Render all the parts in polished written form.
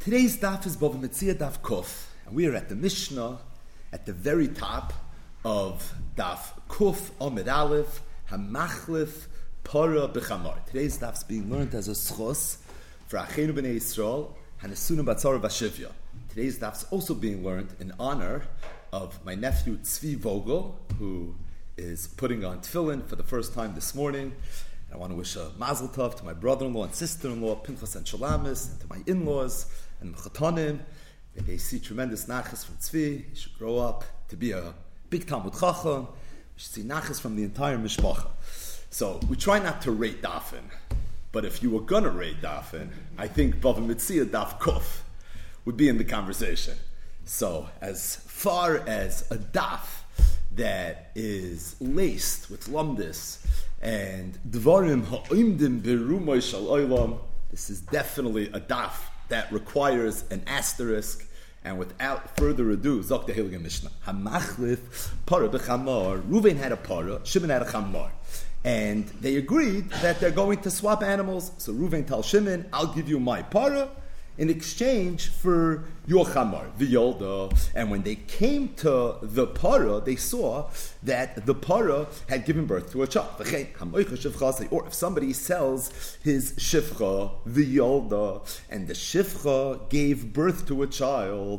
Today's daf is Bava Metzia daf Kuf, and we are at the Mishnah at the very top of daf Kuf Amid Aleph Hamachlif Para B'Chamar. Today's daf is being learned as a schos for Achenu B'nei Yisrael Hanesunu Batzara Vashivya. Today's daf is also being learned in honor of my nephew Tzvi Vogel, who is putting on tefillin for the first time this morning. I want to wish a mazel tov to my brother-in-law and sister-in-law, Pinchas and Shalamis, and to my in-laws and Mechatanim. They see tremendous nachas from Tzvi. He should grow up to be a big Talmud Chacham. We should see nachas from the entire mishpacha. So we try not to rate dafin, but if you were going to rate dafin, I think Bava Metzia daf Kuf would be in the conversation. So as far as a daf that is laced with lumdis and dvarim ha'imdim berumay shal olam, this is definitely a daf that requires an asterisk. And without further ado, Zok the Heilige Mishnah. Hamachlif para b'chamar. Reuven had a para, Shimon had a chamar. And they agreed that they're going to swap animals. So Reuven tells Shimon, I'll give you my para in exchange for your chamar, the yolda. And when they came to the para, they saw that the para had given birth to a child. Or if somebody sells his shifcha, the yolda, and the shifcha gave birth to a child,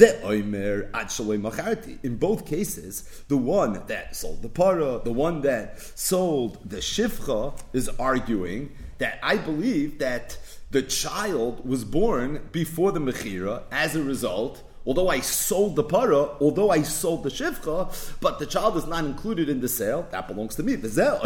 in both cases, the one that sold the para, the one that sold the shifcha, is arguing that I believe that the child was born before the mechira. As a result, although I sold the para, although I sold the shivcha, but the child is not included in the sale, that belongs to me. And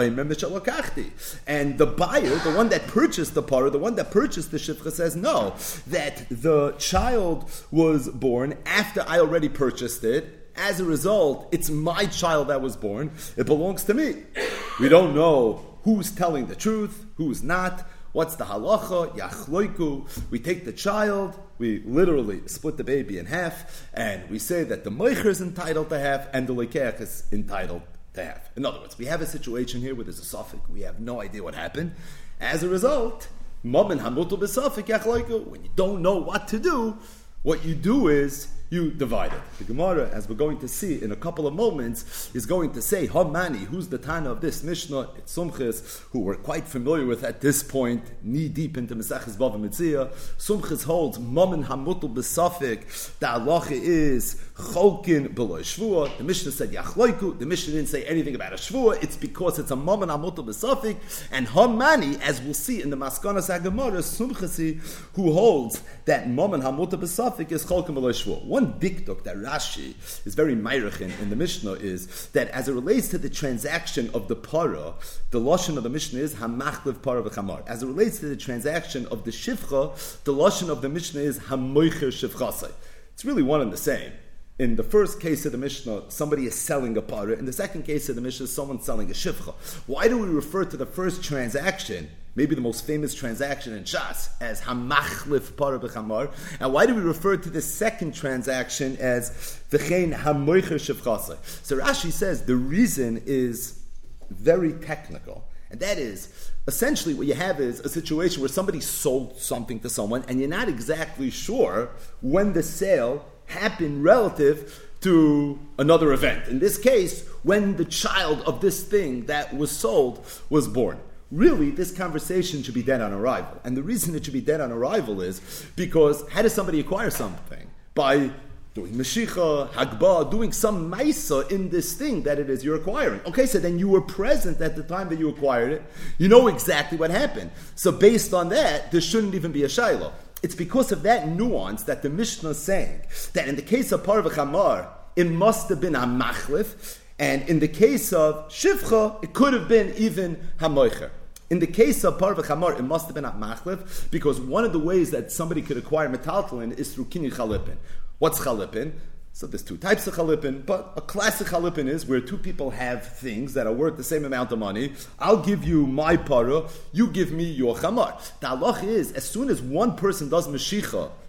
the buyer, the one that purchased the para, the one that purchased the shivcha, says no, that the child was born after I already purchased it. As a result, it's my child that was born. It belongs to me. We don't know who's telling the truth, who's not. What's the halacha? Yachloiku. We take the child, we literally split the baby in half, and we say that the moicher is entitled to half, and the lekeach is entitled to half. In other words, we have a situation here where there's a suffix. We have no idea what happened. As a result, mamin hamutul b'suffix yachloiku. When you don't know what to do, what you do is you divide it. The Gemara, as we're going to see in a couple of moments, is going to say, Hamani, who's the Tana of this Mishnah? It's Sumchis, who we're quite familiar with at this point, knee-deep into Mesachis Bava Metzia. Sumchis holds, Mamin Hamutul B'Safik, the halacha is Cholkin B'Lo Shvua. The Mishnah said Yachloiku. The Mishnah didn't say anything about a Shvua. It's because it's a Mamin Hamutul B'Safik. And Hamani, as we'll see in the Maskanas HaGemara, Sumchisi, who holds that Mamin Hamutul B'Safik is Cholkin B'Lo Shvua. One dikduk that Rashi is very meirich in the Mishnah is that as it relates to the transaction of the para, the lashon of the Mishnah is hamachlif para v'chamar. As it relates to the transaction of the shivcha, the lashon of the Mishnah is hamoicher shivchasai. It's really one and the same. In the first case of the Mishnah, somebody is selling a para. In the second case of the Mishnah, someone's selling a shivcha. Why do we refer to the first transaction, maybe the most famous transaction in Shas, as hamachlif para b'chamar? And why do we refer to the second transaction as v'chein hamoicher shivchasai? So Rashi says the reason is very technical. And that is, essentially what you have is a situation where somebody sold something to someone and you're not exactly sure when the sale happened relative to another event. In this case, when the child of this thing that was sold was born. Really, this conversation should be dead on arrival. And the reason it should be dead on arrival is because how does somebody acquire something? By doing Mashicha, Hagbah, doing some Maisa in this thing that it is you're acquiring. Okay, so then you were present at the time that you acquired it. You know exactly what happened. So based on that, there shouldn't even be a Shiloh. It's because of that nuance that the Mishnah is saying that in the case of Par v'Chamar, it must have been a machlif, and in the case of Shivcha, it could have been even Hamoicher. In the case of Par v'Chamar, it must have been a machlif, because one of the ways that somebody could acquire metaltalin is through kinyan chalipin. What's chalipin? So there's two types of chalipin, but a classic chalipin is where two people have things that are worth the same amount of money. I'll give you my para, you give me your chamar. The halach is, as soon as one person does mashicha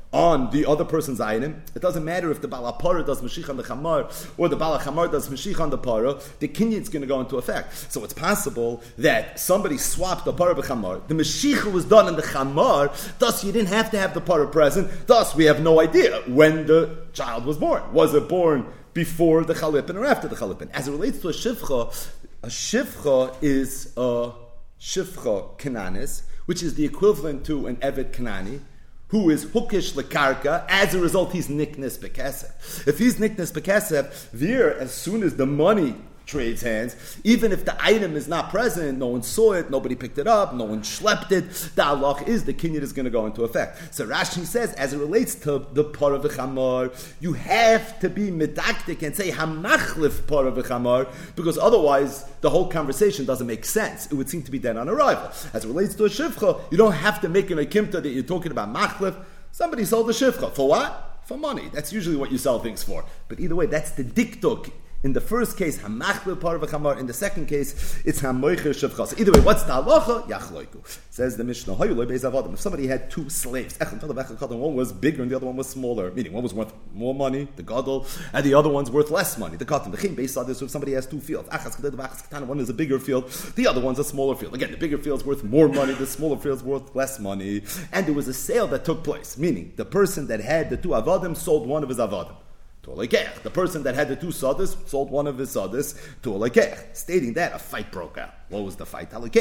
on the other person's item. It doesn't matter if the Baal HaPara does Mashiach on the Chamar or the Baal HaChamar does Mashiach on the Para, the Kinyan is going to go into effect. So it's possible that somebody swapped the Para b'Chamar, the Mashiach was done in the Chamar, thus you didn't have to have the Para present, thus we have no idea when the child was born. Was it born before the Chalipin or after the Chalipin? As it relates to a Shivcha is a Shivcha Kananis, which is the equivalent to an Evet Kanani, who is hukish lekarka. As a result, he's niknes bekesef. If he's niknes bekesef, there, as soon as the money trades hands, even if the item is not present, no one saw it, nobody picked it up, no one schlepped it, the halach is the kinyan is going to go into effect. So Rashi says, as it relates to the para v'chamar, you have to be medaktik and say hamachlif para v'chamar, because otherwise the whole conversation doesn't make sense. It would seem to be dead on arrival. As it relates to a shivcha, you don't have to make an akimta that you're talking about machlif. Somebody sold a shivcha. For what? For money. That's usually what you sell things for. But either way, that's the diktuk. In the first case, hamachli par v'chamar. In the second case, it's hamoicher shavchas. Either way, what's the halacha? Yachloiku. Says the Mishnah. If somebody had two slaves, one was bigger and the other one was smaller, meaning one was worth more money, the gadol, and the other one's worth less money, the katan. The chin based on this, if somebody has two fields, one is a bigger field, the other one's a smaller field. Again, the bigger field's worth more money, the smaller field's worth less money, and there was a sale that took place, meaning the person that had the two avadim sold one of his avadim to a lekech. The person that had the two sadis sold one of his sadis to a lekech. Stating that, a fight broke out. What was the fight? The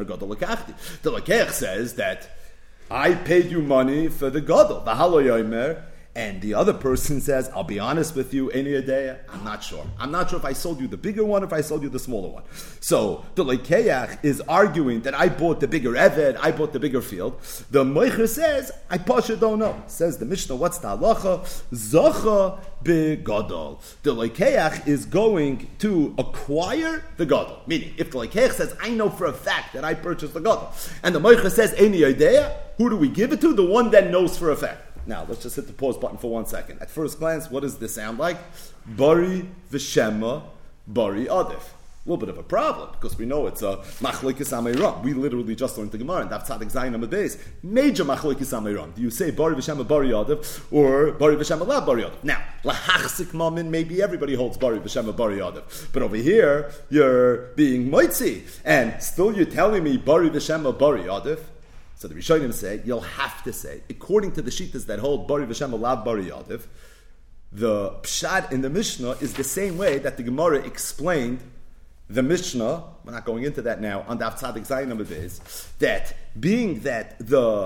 lekech says that I paid you money for the gadol, the haloyomer, and the other person says, I'll be honest with you, any day, I'm not sure. I'm not sure if I sold you the bigger one or if I sold you the smaller one. So the lekeach is arguing that I bought the bigger eved, I bought the bigger field. The moicher says, I pasha don't know. Says the Mishnah, what's the halacha? Zacha begadol. The lekeach is going to acquire the gadol. Meaning, if the lekeach says, I know for a fact that I purchased the gadol, and the moicher says, any idea, who do we give it to? The one that knows for a fact. Now, let's just hit the pause button for 1 second. At first glance, what does this sound like? Bari v'shema, bari adif. A little bit of a problem, because we know it's a machlokes ameiram. We literally just learned the Gemara, and Daf Tzadik Zayin Amud Beis. Major machlokes ameiram. Do you say bari v'shema, bari adif, or bari v'shema, la bari adif? Now, lahachzik mamin, maybe everybody holds bari v'shema, bari adif. But over here, you're being moitzi, and still you're telling me bari v'shema, bari adif. So the Rishonim say, you'll have to say, according to the Shittas that hold Bari V'Shem Alav Bari Yadiv, the Pshat in the Mishnah is the same way that the Gemara explained the Mishnah, we're not going into that now, on Daf Tzadik Zayin Amud Beis, that being that the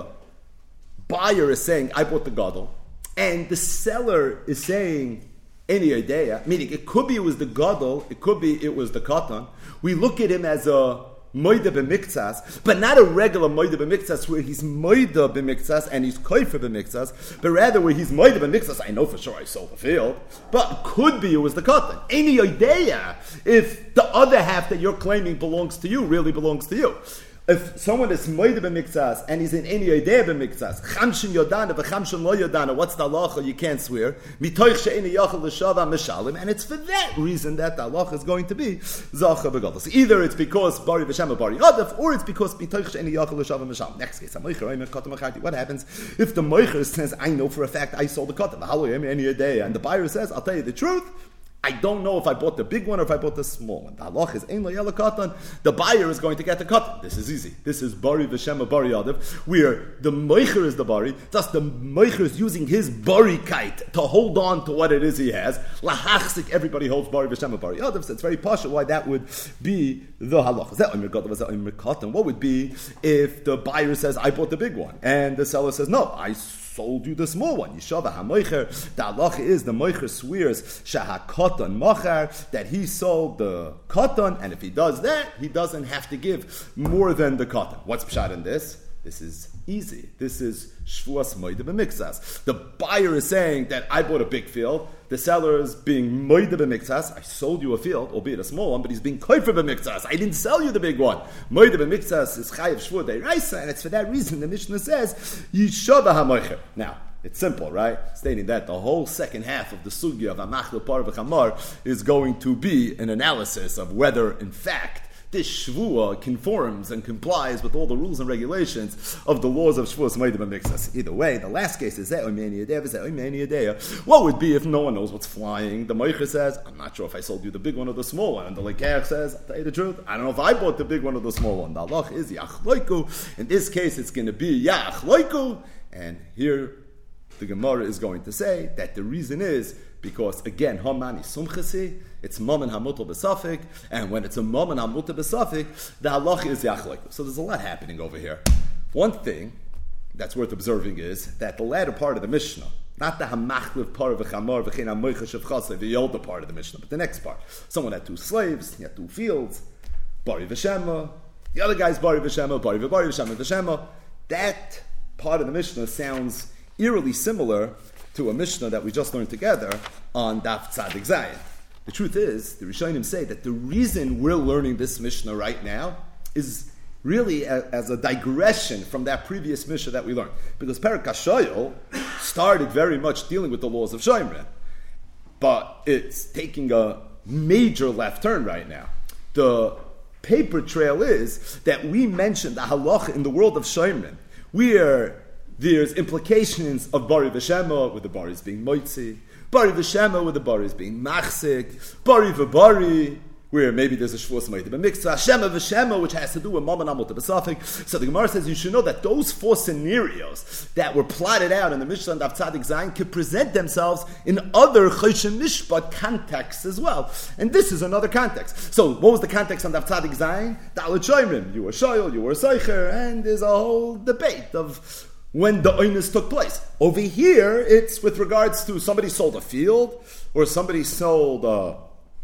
buyer is saying, I bought the gadol, and the seller is saying, any idea, meaning it could be it was the gadol, it could be it was the katan, we look at him as a moida b'miktsas, but not a regular moida b'miktsas where he's moida b'miktsas and he's koifer b'miktsas, but rather where he's moida b'miktsas. I know for sure I sold the field, but could be it was the katan. Any idea if the other half that you're claiming belongs to you really belongs to you? If someone is moida b'miktsas and he's in any idea b'miktsas, chamshin yodana v'chamshin lo yodana, what's the halacha? You can't swear. Mitoich she'eni yachal l'shava mishalim, and it's for that reason that the halacha is going to be zacha b'gadol. So either it's because bari v'shem bari adif, or it's because mitoich she'eni yachal l'shava mishalim. Next case, what happens if the moicher says, I know for a fact I sold the katan, and the buyer says, I'll tell you the truth, I don't know if I bought the big one or if I bought the small one. The halach is ein lo yela katan. The buyer is going to get the katan. This is easy. This is bari v'shema bari yadav, where the moicher is the bari. Thus the moicher is using his bari kite to hold on to what it is he has. Lahachzik, everybody holds bari v'shema bari yadav. So it's very partial why that would be the halach. Is that omer gadol? Is that omer katan? What would be if the buyer says, I bought the big one, and the seller says, no, I sold you the small one. Yishava ha-moicher. The halacha is the moicher swears shaha-katan mocher, that he sold the katan, and if he does that, he doesn't have to give more than the katan. What's pshat in this? This is easy. This is shvuas moide b'miktsas. The buyer is saying that I bought a big field. The seller is being moide b'miktsas. I sold you a field, albeit a small one, but he's being koifer b'miktsas. I didn't sell you the big one. Moide b'miktsas is chayiv shvur deiraisa, and it's for that reason the Mishnah says yishava ha-moicher. Now, it's simple, right? Stating that the whole second half of the sugya of Amachlo Par v'Chamar is going to be an analysis of whether, in fact, this shvua conforms and complies with all the rules and regulations of the laws of shvuas meidim and mixas. Either way, the last case is what would be if no one knows what's flying? The Meicher says, I'm not sure if I sold you the big one or the small one. And the Lekeach says, I'll tell you the truth, I don't know if I bought the big one or the small one. The halach is yachloiku. In this case, it's going to be yachloiku. And here, the Gemara is going to say that the reason is because, again, Hamani Sumchasi, it's Maman Hamutal B'Safik, and when it's a Maman Hamutal B'Safik, the halach is Yachloiku. So there's a lot happening over here. One thing that's worth observing is that the latter part of the Mishnah, not the Hamachliv part of the Chamar, the Moicha Shevchasa, the older part of the Mishnah, but the next part. Someone had 2 slaves, he had 2 fields, Bari V'Shema, the other guy's Bari V'Shema, Bari V'Shema. That part of the Mishnah sounds eerily similar to a Mishnah that we just learned together on Daf Tzadik Zayin. The truth is, the Rishonim say that the reason we're learning this Mishnah right now is really as a digression from that previous Mishnah that we learned. Because Perek HaShoyel started very much dealing with the laws of Shomrim. But it's taking a major left turn right now. The paper trail is that we mentioned the halacha in the world of Shomrim, where there's implications of Bari V'Shema, with the Baris being Moitzi, Bari V'Shema, with the Baris being Machzik, Bari V'Bari, where maybe there's a Shvuas Meidim B'Miktzah, Shema V'Shema, which has to do with Maman Amot B'Safik. So the Gemara says you should know that those 4 scenarios that were plotted out in the Mishnah and Daf Tzadik Zayin could present themselves in other Choshen Mishpat contexts as well. And this is another context. So what was the context on Daf Tzadik Zayin? Dalet Shoymrim. You were Shoyel, you were Seicher, and there's a whole debate of when the oinus took place. Over here, it's with regards to somebody sold a field, or somebody sold a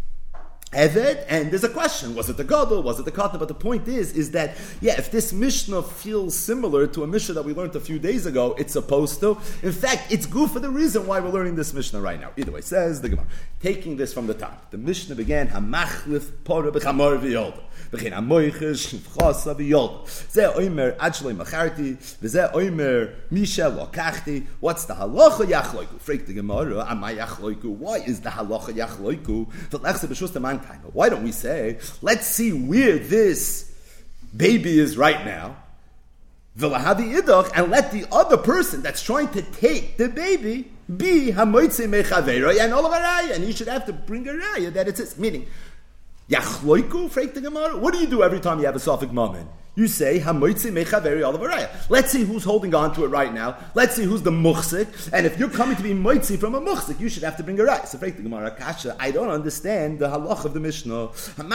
Eved, and there's a question, was it the Gadol, was it the Katan? But the point is that, if this Mishnah feels similar to a Mishnah that we learned a few days ago, it's supposed to. In fact, it's good for the reason why we're learning this Mishnah right now. Either way, says the Gemara, taking this from the top. The Mishnah began, Hamachlif Pora B'Chamar V'Yolda. V'chein HaMoichesh Shivchasa V'Yolda. Zeh Oimer Adshloi Macharti, V'zeh Oimer Misha Lokachti. What's the halacha Yachloiku? Freak the Gemara, Amay Yachloiku. Why is the halacha Yachloiku? V'lechse B'Shus T'man. Why don't we say, let's see where this baby is right now, and let the other person that's trying to take the baby be hamoitze mechaveira and all of a raya, and he should have to bring a raya that it's his. Meaning, yachloiku, freik the Gemara. What do you do every time you have a safek mammon? You say, hamoitze mechaveri all of a raya. Let's see who's holding on to it right now. Let's see who's the muchzik. And if you're coming to be moitzi from a muchzik, you should have to bring a raya. So, the Gemara kasha, I don't understand the halach of the Mishnah. What's the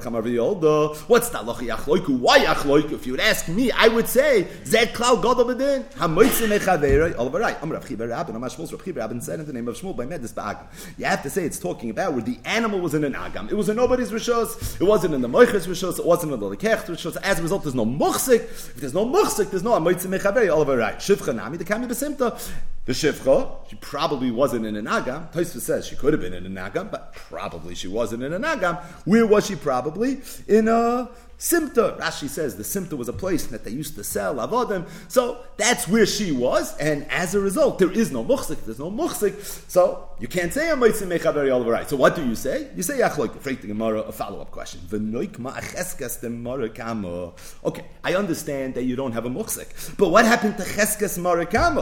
halach yachloiku? Why yachloiku? If you would ask me, I would say, zed klal gadol b'din. Hamoitze mechaveri all of a raya. Rav Chiba Rabban, Rav Chiba Rabban said in the name of Shmuel by Medis ba'agam. You have to say it's talking about where the animal was in an agam. It was in nobody's rishos. It wasn't in the moiches rishos. It wasn't in the lekech rishos. As a result, there's no muchzik. If there's no muchzik, there's no amoitzi mechaveri all over right. Shivcha nami the kami besimta. The shivcha, she probably wasn't in an agam. Tosfos says she could have been in an agam, but probably she wasn't in an agam. Where was she? Probably in a simta. Rashi says the simta was a place that they used to sell avodim. So that's where she was, and as a result, there is no muchzik. There's no muchzik, so you can't say amoitzi mechaveri all over right. So what do you say? You say yachloik. Freik the Gemara. A follow-up question. V'noik ma'acheskas the marakama. Okay, I understand that you don't have a muchzik, but what happened to cheskas marakama?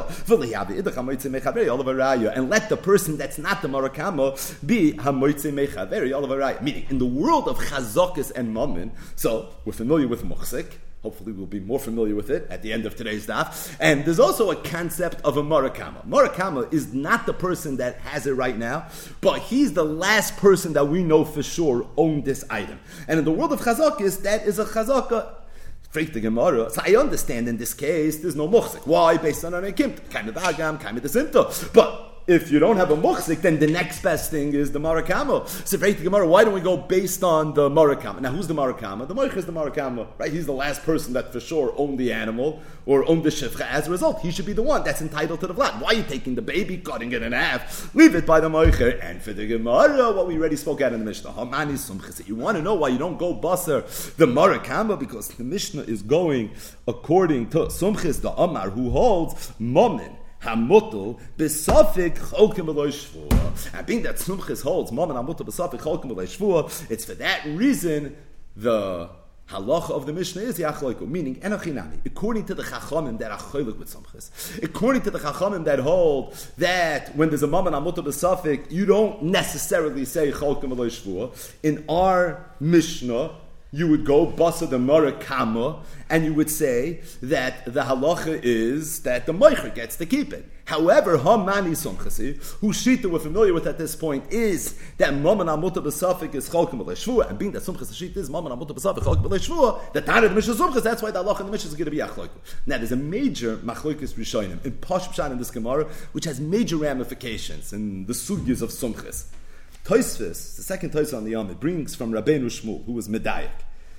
And let the person that's not the marakama be hamoitzi mechaveri all over right. Meaning, in the world of chazokas and mammon, so we're familiar with muchzik. Hopefully we'll be more familiar with it at the end of today's daf. And there's also a concept of a marakama. Marakama is not the person that has it right now, but he's the last person that we know for sure owned this item. And in the world of chazakis, that is a chazaka. Freak the Gemara. So I understand in this case, there's no muchzik. Why? Based on an akimt. Kind of agam, kind of the simta. But if you don't have a muchzik, then the next best thing is the marakama. So, the Gemara, why don't we go based on the marakama? Now, who's the marakama? The moich is the marakama, right? He's the last person that for sure owned the animal or owned the shivcha. As a result, he should be the one that's entitled to the vlad. Why are you taking the baby, cutting it in half? Leave it by the moicher. And for the Gemara, what we already spoke out in the Mishnah, you want to know why you don't go basar the marakama? Because the Mishnah is going according to Sumchis, the Amar, who holds momin. Hamutul besafik cholkim v'lo shvua. And being that Sumchis holds Mammon hamutul besafik cholkim v'lo shvua, it's for that reason the halacha of the Mishnah is yachloiku, meaning enochinami, according to the chachamim that are cholik with sumchis, according to the chachamim that hold that when there's a mammon amuta b'safik, you don't necessarily say cholkim v'lo shvua. In our Mishnah, you would go basa the mara kama, and you would say that the halacha is that the moicher gets to keep it. However, hamani sumchasi, whose shita we're familiar with at this point, is that mammon amuta b'safik is cholkim v'lo shvua, and being that sumchas shita is mammon amuta b'safik cholkim v'lo shvua, the Tana of the Mishnah sumchas, that's why the halacha in the Mishnah is going to be achloiku. Now, there's a major machlokes rishonim in Posh Pshan in this Gemara, which has major ramifications in the sugyas of sumchas. Tosfos, the second Tosfos on the Yom, it brings from Rabbeinu Shmuel, who was Medayik,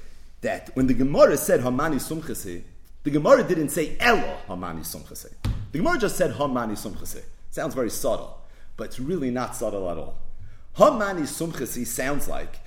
that when the Gemara said Hamani Sumchasi, the Gemara didn't say Elo Hamani Sumchasi. The Gemara just said Hamani Sumchasi. Sounds very subtle, but it's really not subtle at all. Hamani Sumchasi sounds like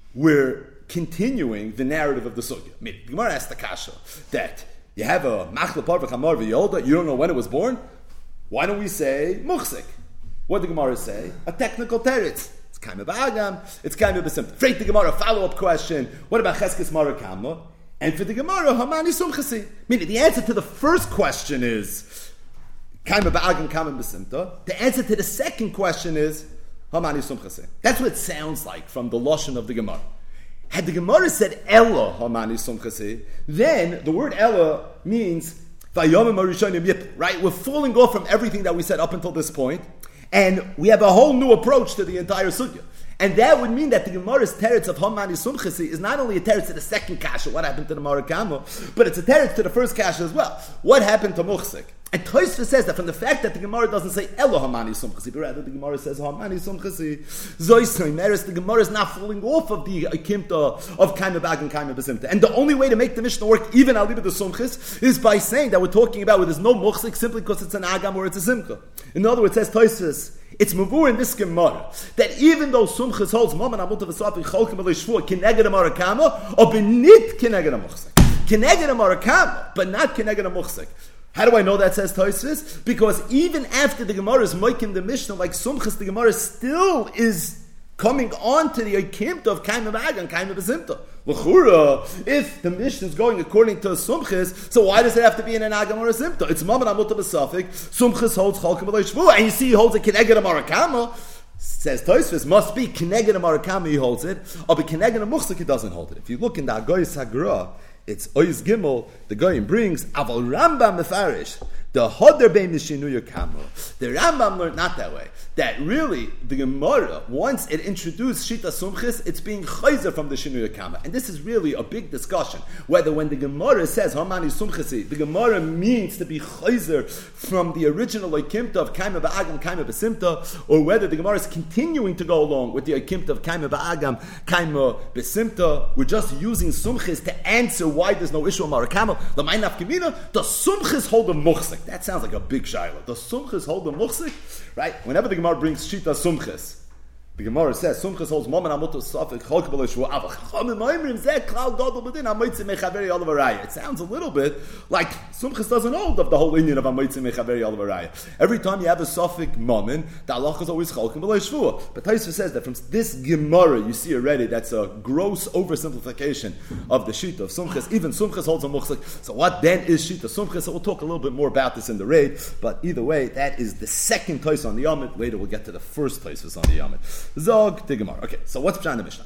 we're continuing the narrative of the sugya. I mean, the Gemara asked the kasha that you have a Machla Parva Chamar V'Yolda, you don't know when it was born. Why don't we say Muchsik? What did the Gemara say? A technical teretz. It's kind of agam. It's kind of a simple. Freit the Gemara, follow-up question. What about Cheskes Marakama? And for the Gemara, Hamani Sumchasi. Meaning, the answer to the first question is kind of agam, kamen besimta. The answer to the second question is Hamani Sumchasi. That's what it sounds like from the lashon of the Gemara. Had the Gemara said Ella Hamani Sumchasi, then the word Ella means Vayomim Arishonim Yip. Right? We're falling off from everything that we said up until this point. And we have a whole new approach to the entire sugya. And that would mean that the Gemara's teretz of Hamani Sumchasi is not only a teretz to the second kasha, what happened to the Marakama, but it's a teretz to the first kasha as well. What happened to Muchsik? And Tosfos says that from the fact that the Gemara doesn't say Elo Hamani Sumchasi, but rather the Gemara says Hamani Sumchasi, Zoisai Meres, the Gemara is not falling off of the Akimta of Kaima Bag and Kaima Besimta. And the only way to make the Mishnah work, even Aliba the Sumchis, is by saying that we're talking about where there's no Muchsik simply because it's an Agam or it's a Simcha. In other words, says Tosfos, it's mavur in this Gemara that even though Sumchis holds Maman Amut of Asafi Cholkim Elishvua Kineged Amarakama or Benit Kineged Amuchsik. Kineged Amarakama, but not Kineged Amuchsik. How do I know that, says Tosfos? Because even after the Gemara is making the Mishnah like Sumchis, the Gemara still is coming on to the Akimta of Kaima Bag and Kaima Besimta. L'chura, if the Mishnah is going according to Sumchis, so why does it have to be in an Agam or a Simta? It's Maman Amut of Asafik, Sumchis holds Cholkim Eloi Shvua, and you see he holds a Kineged Amarakama, says Tosfos, must be Kineged Amarakama he holds it, or be Kineged Amuchsik he doesn't hold it. If you look in the Agoyis Hagra, it's Ois Gimel, the Goyim brings, Aval Rambam Mefarish, the Hodder Bein Mishinuya Kamo. The Rambam learned not that way. That really, the Gemara, once it introduced Shita Sumchis, it's being chayzer from the Shinuya Kama. And this is really a big discussion. Whether when the Gemara says, Hamani Sumchisi, the Gemara means to be chayzer from the original Akimta of Kaima Ba'agam, Kaima Besimta, or whether the Gemara is continuing to go along with the Akimta of Kaima Ba'agam, Kaima Besimta. We're just using Sumchis to answer why there's no issue of Marakama. L'may nafkamina, the Sumchis hold a Muchsik. That sounds like a big shayla. The Sumchis hold a Muchsik? Right? Whenever the Gemara brings Shita Sumchis, the Gemara says, Sumchis holds Maman Amutos Safik, Cholkim Eloi Shvua, Avach Chachamim Oimrim, Zeh Klal Gadol B'din, Amoitzi Mechaveri Olav Araya. It sounds a little bit like Sumchis doesn't hold of the whole Indian of Amoitzi Mechaveri Olav Araya. Every time you have a Safik Mammon, the halach is always Cholkim Eloi Shvua. But Tosfos says that from this Gemara, you see already, that's a gross oversimplification of the Shita of Sumchis. Even Sumchis holds a Muchsik. So what then is Shita Sumchis? So we'll talk a little bit more about this in the raid, but either way, that is the second Tosfos on the Yomit. Later we'll get to the first Tosfos on the Yomit. Zog the Gemara. Okay, so what's Pshan the Mishnah?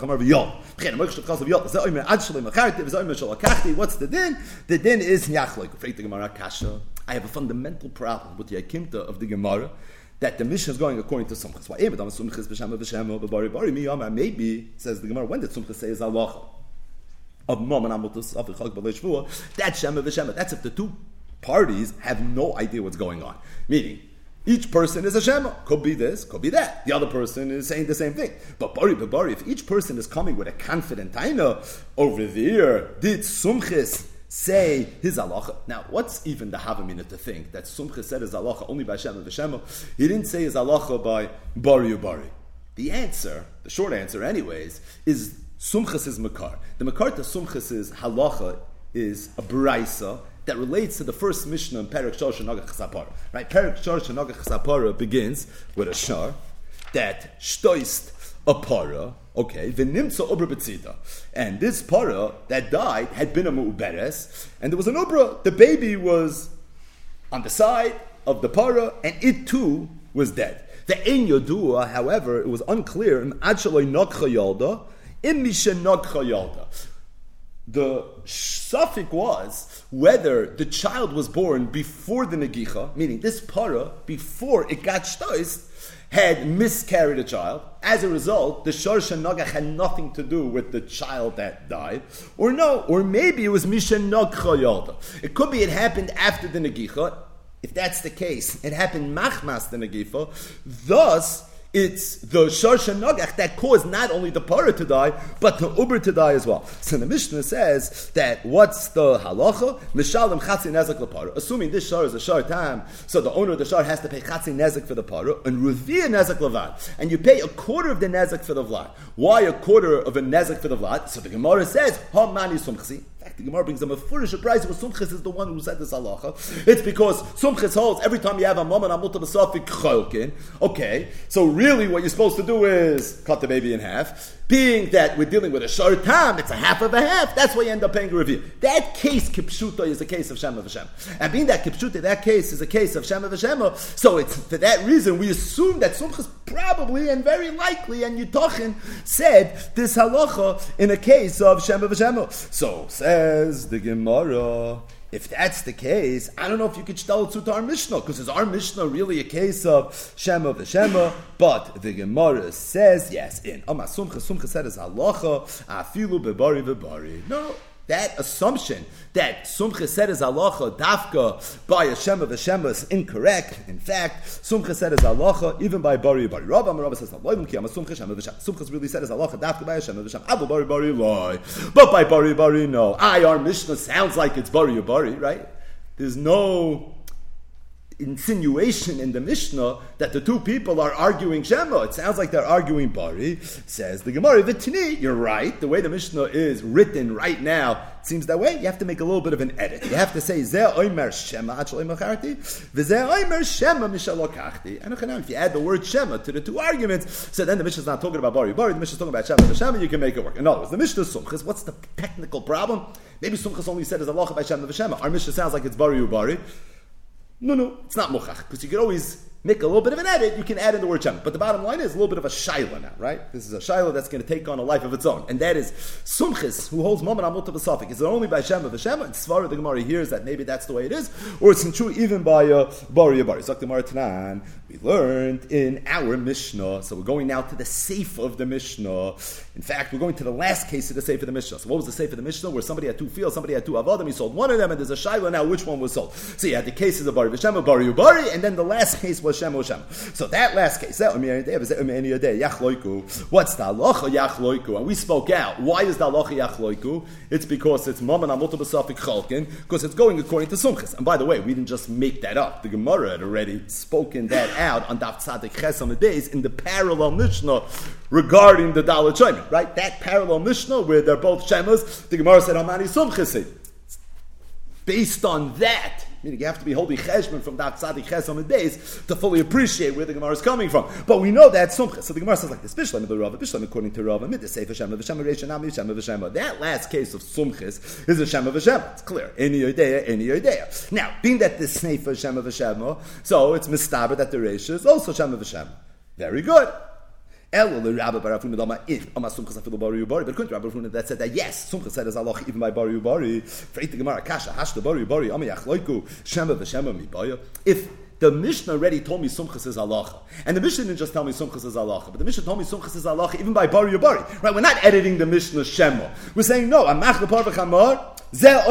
What's the din? The din is Nyachloik. I have a fundamental problem with the Akimta of the Gemara that the Mishnah is going according to Sumchis. Maybe, says the Gemara, when did Sumchis say is halacha of Maman Amutus of Cholkim Eloi Shvua? That's Shema v'Shema. That's if the two parties have no idea what's going on. Meaning, each person is a Shema. Could be this, could be that. The other person is saying the same thing. But Bari, if each person is coming with a confident taina, over there, did Sumchis say his halacha? Now, what's even the Havamina to think that Sumchis said his halacha only by Shema v'Shema? He didn't say his halacha by Bari. The answer, the short answer anyways, is Sumchis is Makar. The Makar to Sumchis is halacha is a Braisa that relates to the first Mishnah in Perek Shor Shenagach Chasapara. Right? Perek Shor Shenagach Chasapara begins with a shar that shtoist a para, okay, v'nimtza ubra b'tzida. And this para that died had been a mu'beres, and there was an ubra, the baby was on the side of the para, and it too was dead. The ein yodua, however, it was unclear, ad shaloi nokcha yalda, im misha nokcha yalda. The suffix was whether the child was born before the negicha, meaning this para, before it got shtoist, had miscarried a child. As a result, the Shorsh Nagach had nothing to do with the child that died. Or no, or maybe it was Misha Nagcha Yalda. It could be it happened after the Negicha. If that's the case, it happened Machmas the Negicha. Thus, it's the Shorsh Nagach that caused not only the para to die, but the Uber to die as well. So the Mishnah says that what's the halacha? Mishalem chatzi nezek lepara. Assuming this shar is a shar tam, so the owner of the shar has to pay chatzi nezek for the para, and ruvia nezek levad. And you pay a quarter of the nezek for the vlad. Why a quarter of a nezek for the vlad? So the Gemara says, ha mani sumchsi. The Gemara brings them a foolish surprise. But Sumchis is the one who said this halacha. It's because Sumchis holds every time you have a moment amulta b'safik cholkin. Okay, so really what you're supposed to do is cut the baby in half. Being that we're dealing with a shor tam, it's a half of a half. That's why you end up paying a review. That case kipshuta is a case of shema v'shem, and being that kipshuta, that case is a case of shema v'shema. So it's for that reason we assume that Sumchis probably and very likely and Yitochin said this halacha in a case of shema v'shema. So says the Gemara, if that's the case, I don't know if you could shtel it to our Mishnah, because is our Mishnah really a case of Shema v'Shema? But the Gemara says, yes, in Amar Sumcha said is halacha, afilu bebari v'bari. No, that assumption that Sumcha said is halacha, dafka by a Shema v'Shema is incorrect. In fact, Sumcha said is halacha, even by bari v'bari. Rabba says, Sumcha really said is halacha, dafka by a Shema v'Shema. Abu bari bari loy. But by bari bari, no. Our Mishnah sounds like it's bari v'bari, right? There's no insinuation in the Mishnah that the two people are arguing Shema. It sounds like they're arguing Bari. Says the Gemara, V'tini, you're right. The way the Mishnah is written right now, it seems that way. You have to make a little bit of an edit. You have to say, Zeh oimer Shema achal imacharti, V'zeh oimer Shema mishalokachti. And if you add the word Shema to the two arguments, so then the Mishnah is not talking about Bari. The Mishnah is talking about Shema. The Shema, you can make it work. In other words, the Mishnah is Sumchis. What's the technical problem? Maybe Sumchis only said is Allah by Shema v'Shema. Our Mishnah sounds like it's Bari Ubari. No, it's not muchach, because you could always make a little bit of an edit, you can add in the word Shema. But the bottom line is a little bit of a shaila now, right? This is a shaila that's going to take on a life of its own. And that is Sumchis, who holds Mammon Amulta B'Safik. Is it only by Shema v'Shema? And Svara the Gemara hears that maybe that's the way it is, or it's true even by Bari Bari. So the Gemara Tanan, we learned in our Mishnah, so we're going now to the Seif of the Mishnah. In fact, we're going to the last case of the Seif of the Mishnah. So what was the Seif of the Mishnah? Where somebody had two fields, somebody had two avadim, he sold one of them, and there's a shaila now which one was sold. So you had the cases of Bari v'Shema, Bari Ubari, and then the last case was Shema Shema. So that last case, what's the halacha yachloiku? And we spoke out. Why is the halacha yachloiku? It's because it's Mammon Amulta B'Safik Chalkin, because it's going according to Sumchis. And by the way, we didn't just make that up. The Gemara had already spoken that out on Daf Tzadik Ches on the days in the parallel Mishnah regarding the Dalet Shema, right? That parallel Mishnah where they're both Shemas, the Gemara said Hamani Sumchis. Based on that, meaning you have to be holding cheshbon from that tzaddik ches on the days to fully appreciate where the Gemara is coming from. But we know that Sumchis. So the Gemara says like this: Bishlam Bishlam according to Rava, mid the Sefer Shema v'Shema Reishanami Shema v'Shema. That last case of Sumchis is a Shema v'Shema. It's clear. Any Yodea. Now, being that the Sefer Shema v'Shema, so it's mistaber that the Reish is also Shema v'Shema. Very good. But according to Rabbi Barafuna that said that yes, Sumchis said as Allah even by Bari Ubari. If the Mishnah already told me Sumchis is halacha, and the Mishnah didn't just tell me Sumchis is halacha, but the Mishnah told me Sumchis is halacha even by Bari Ubari. Right? We're not editing the Mishnah Shema. We're saying no. Amach lepar v'chamar. If the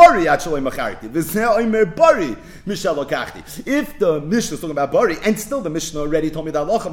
Mishnah is talking about Bari, and still the Mishnah already told me that halacha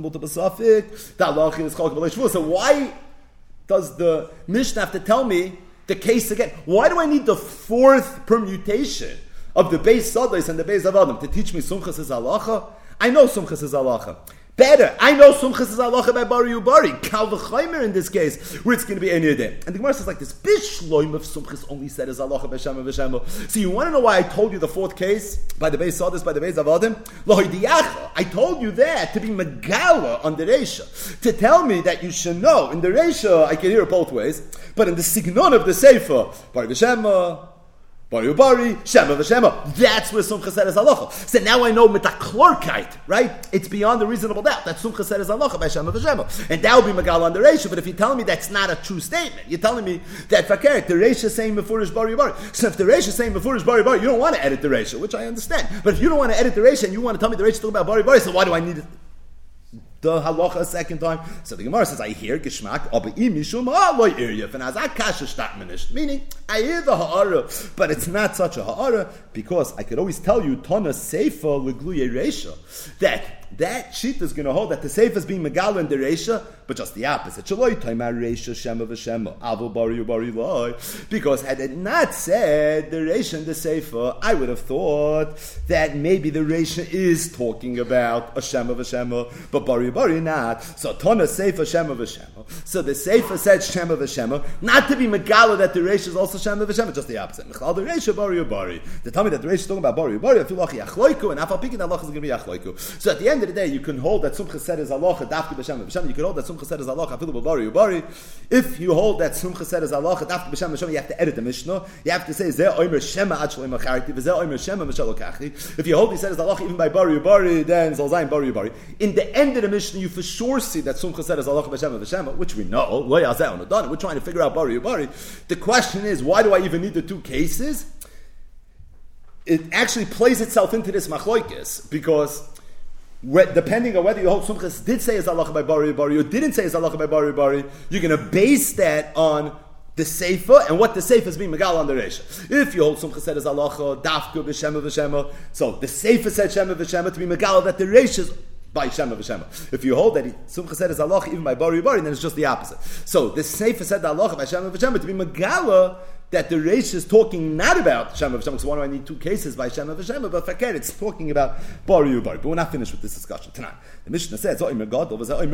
is chalk. So why does the Mishnah have to tell me the case again? Why do I need the fourth permutation of the Beis Sadais and the Beis Avadim to teach me Sumchis is halacha? I know Sumchis is halacha. Better, I know Sumchis is halacha by Bari Ubari. Kal v'chaymer in this case, where it's going to be any day. And the Gemara says like this: Bishloim of Sumchis only said is halacha b'Shema v'Shema. So you want to know why I told you the fourth case by the Beis Sadis, by the Beis Avadim? Lohidiyacha. I told you that to be Megala on the Reisha. To tell me that you should know. In the Reisha, I can hear it both ways. But in the Signon of the Sefer, Bari V'Shema, Bari Ubari, Shema V'Shema. That's where Sumcha said is halacha. So now I know metaklorkite, right? It's beyond a reasonable doubt that Sumcha said is halacha by Shema V'Shema. And that would be Megala on the Reisha. But if you're telling me that's not a true statement, you're telling me that Fakert, the Reisha is saying Mefurish Bari Ubari. So if the Reisha is saying Mefurish Bari Ubari, you don't want to edit the Reisha, which I understand. But if you don't want to edit the Reisha and you want to tell me the Reisha is talking about Bari Ubari, so why do I need the halacha a second time? So the Gemara says, I hear Geshmak, aber im mishum ha'aloy iryef, and as I kasha shtachmanish, meaning, I hear the ha'ara, but it's not such a ha'ara, because I could always tell you, Tana Seifa l'gluye reisha, that sheet is going to hold that the Seifa is being megala in the reisha, but just the opposite. Shaloi taimar reisha shema v'shema, avol bari ubari loy, because had it not said the reisha and the Seifa, I would have thought that maybe the reisha is talking about a shema v'shema, but bari ubari not. So Tana Seifa shema v'shema. So the Seifa said shema v'shema, not to be megala that the reisha is also shema v'shema, just the opposite. Mechal the reisha bari ubari. They tell me that the reisha is talking about bari ubari, I feel like yachloiku, and afal pikin Allah is going to be yachloiku. So at the end of the day, you can hold that Sumcha said is halacha dafki b'shem v'shem. You can hold that Sumcha said is halacha afilu b'bari ubari. If you hold that Sumcha said is halacha dafki b'shem v'shem, you have to edit the Mishnah. You have to say zeh oimer shema ad shalei macharti v'zeh oimer shema mishal lokachti. If you hold he said is halacha even by bari ubari, then zol zayin bari ubari. In the end of the Mishnah, you for sure see that Sumcha said is halacha b'shem v'shem, which we know. Lo yazeh on done. We're trying to figure out bari ubari. The question is, why do I even need the two cases? It actually plays itself into this machloikis because depending on whether you hold Sumchas did say is halacha by bari ubari or didn't say is halacha by bari ubari, you're going to base that on the Seifa and what the Seifa is being megal on the Reisha. If you hold Sumchas said is halacha dafka b'shema v'shema, so the Seifa said shema v'shema to be megal that the Reisha is by Shema v'Shema. If you hold that Sumcha said is halacha even by bari ubari, then it's just the opposite. So the Seifa said the halacha by Shema v'Shema to be megala that the Reish is talking not about Shema v'Shema, so why do I need two cases by Shema v'Shema? But forget it's talking about bari ubari. But we're not finished with this discussion tonight. The Mishnah says, so what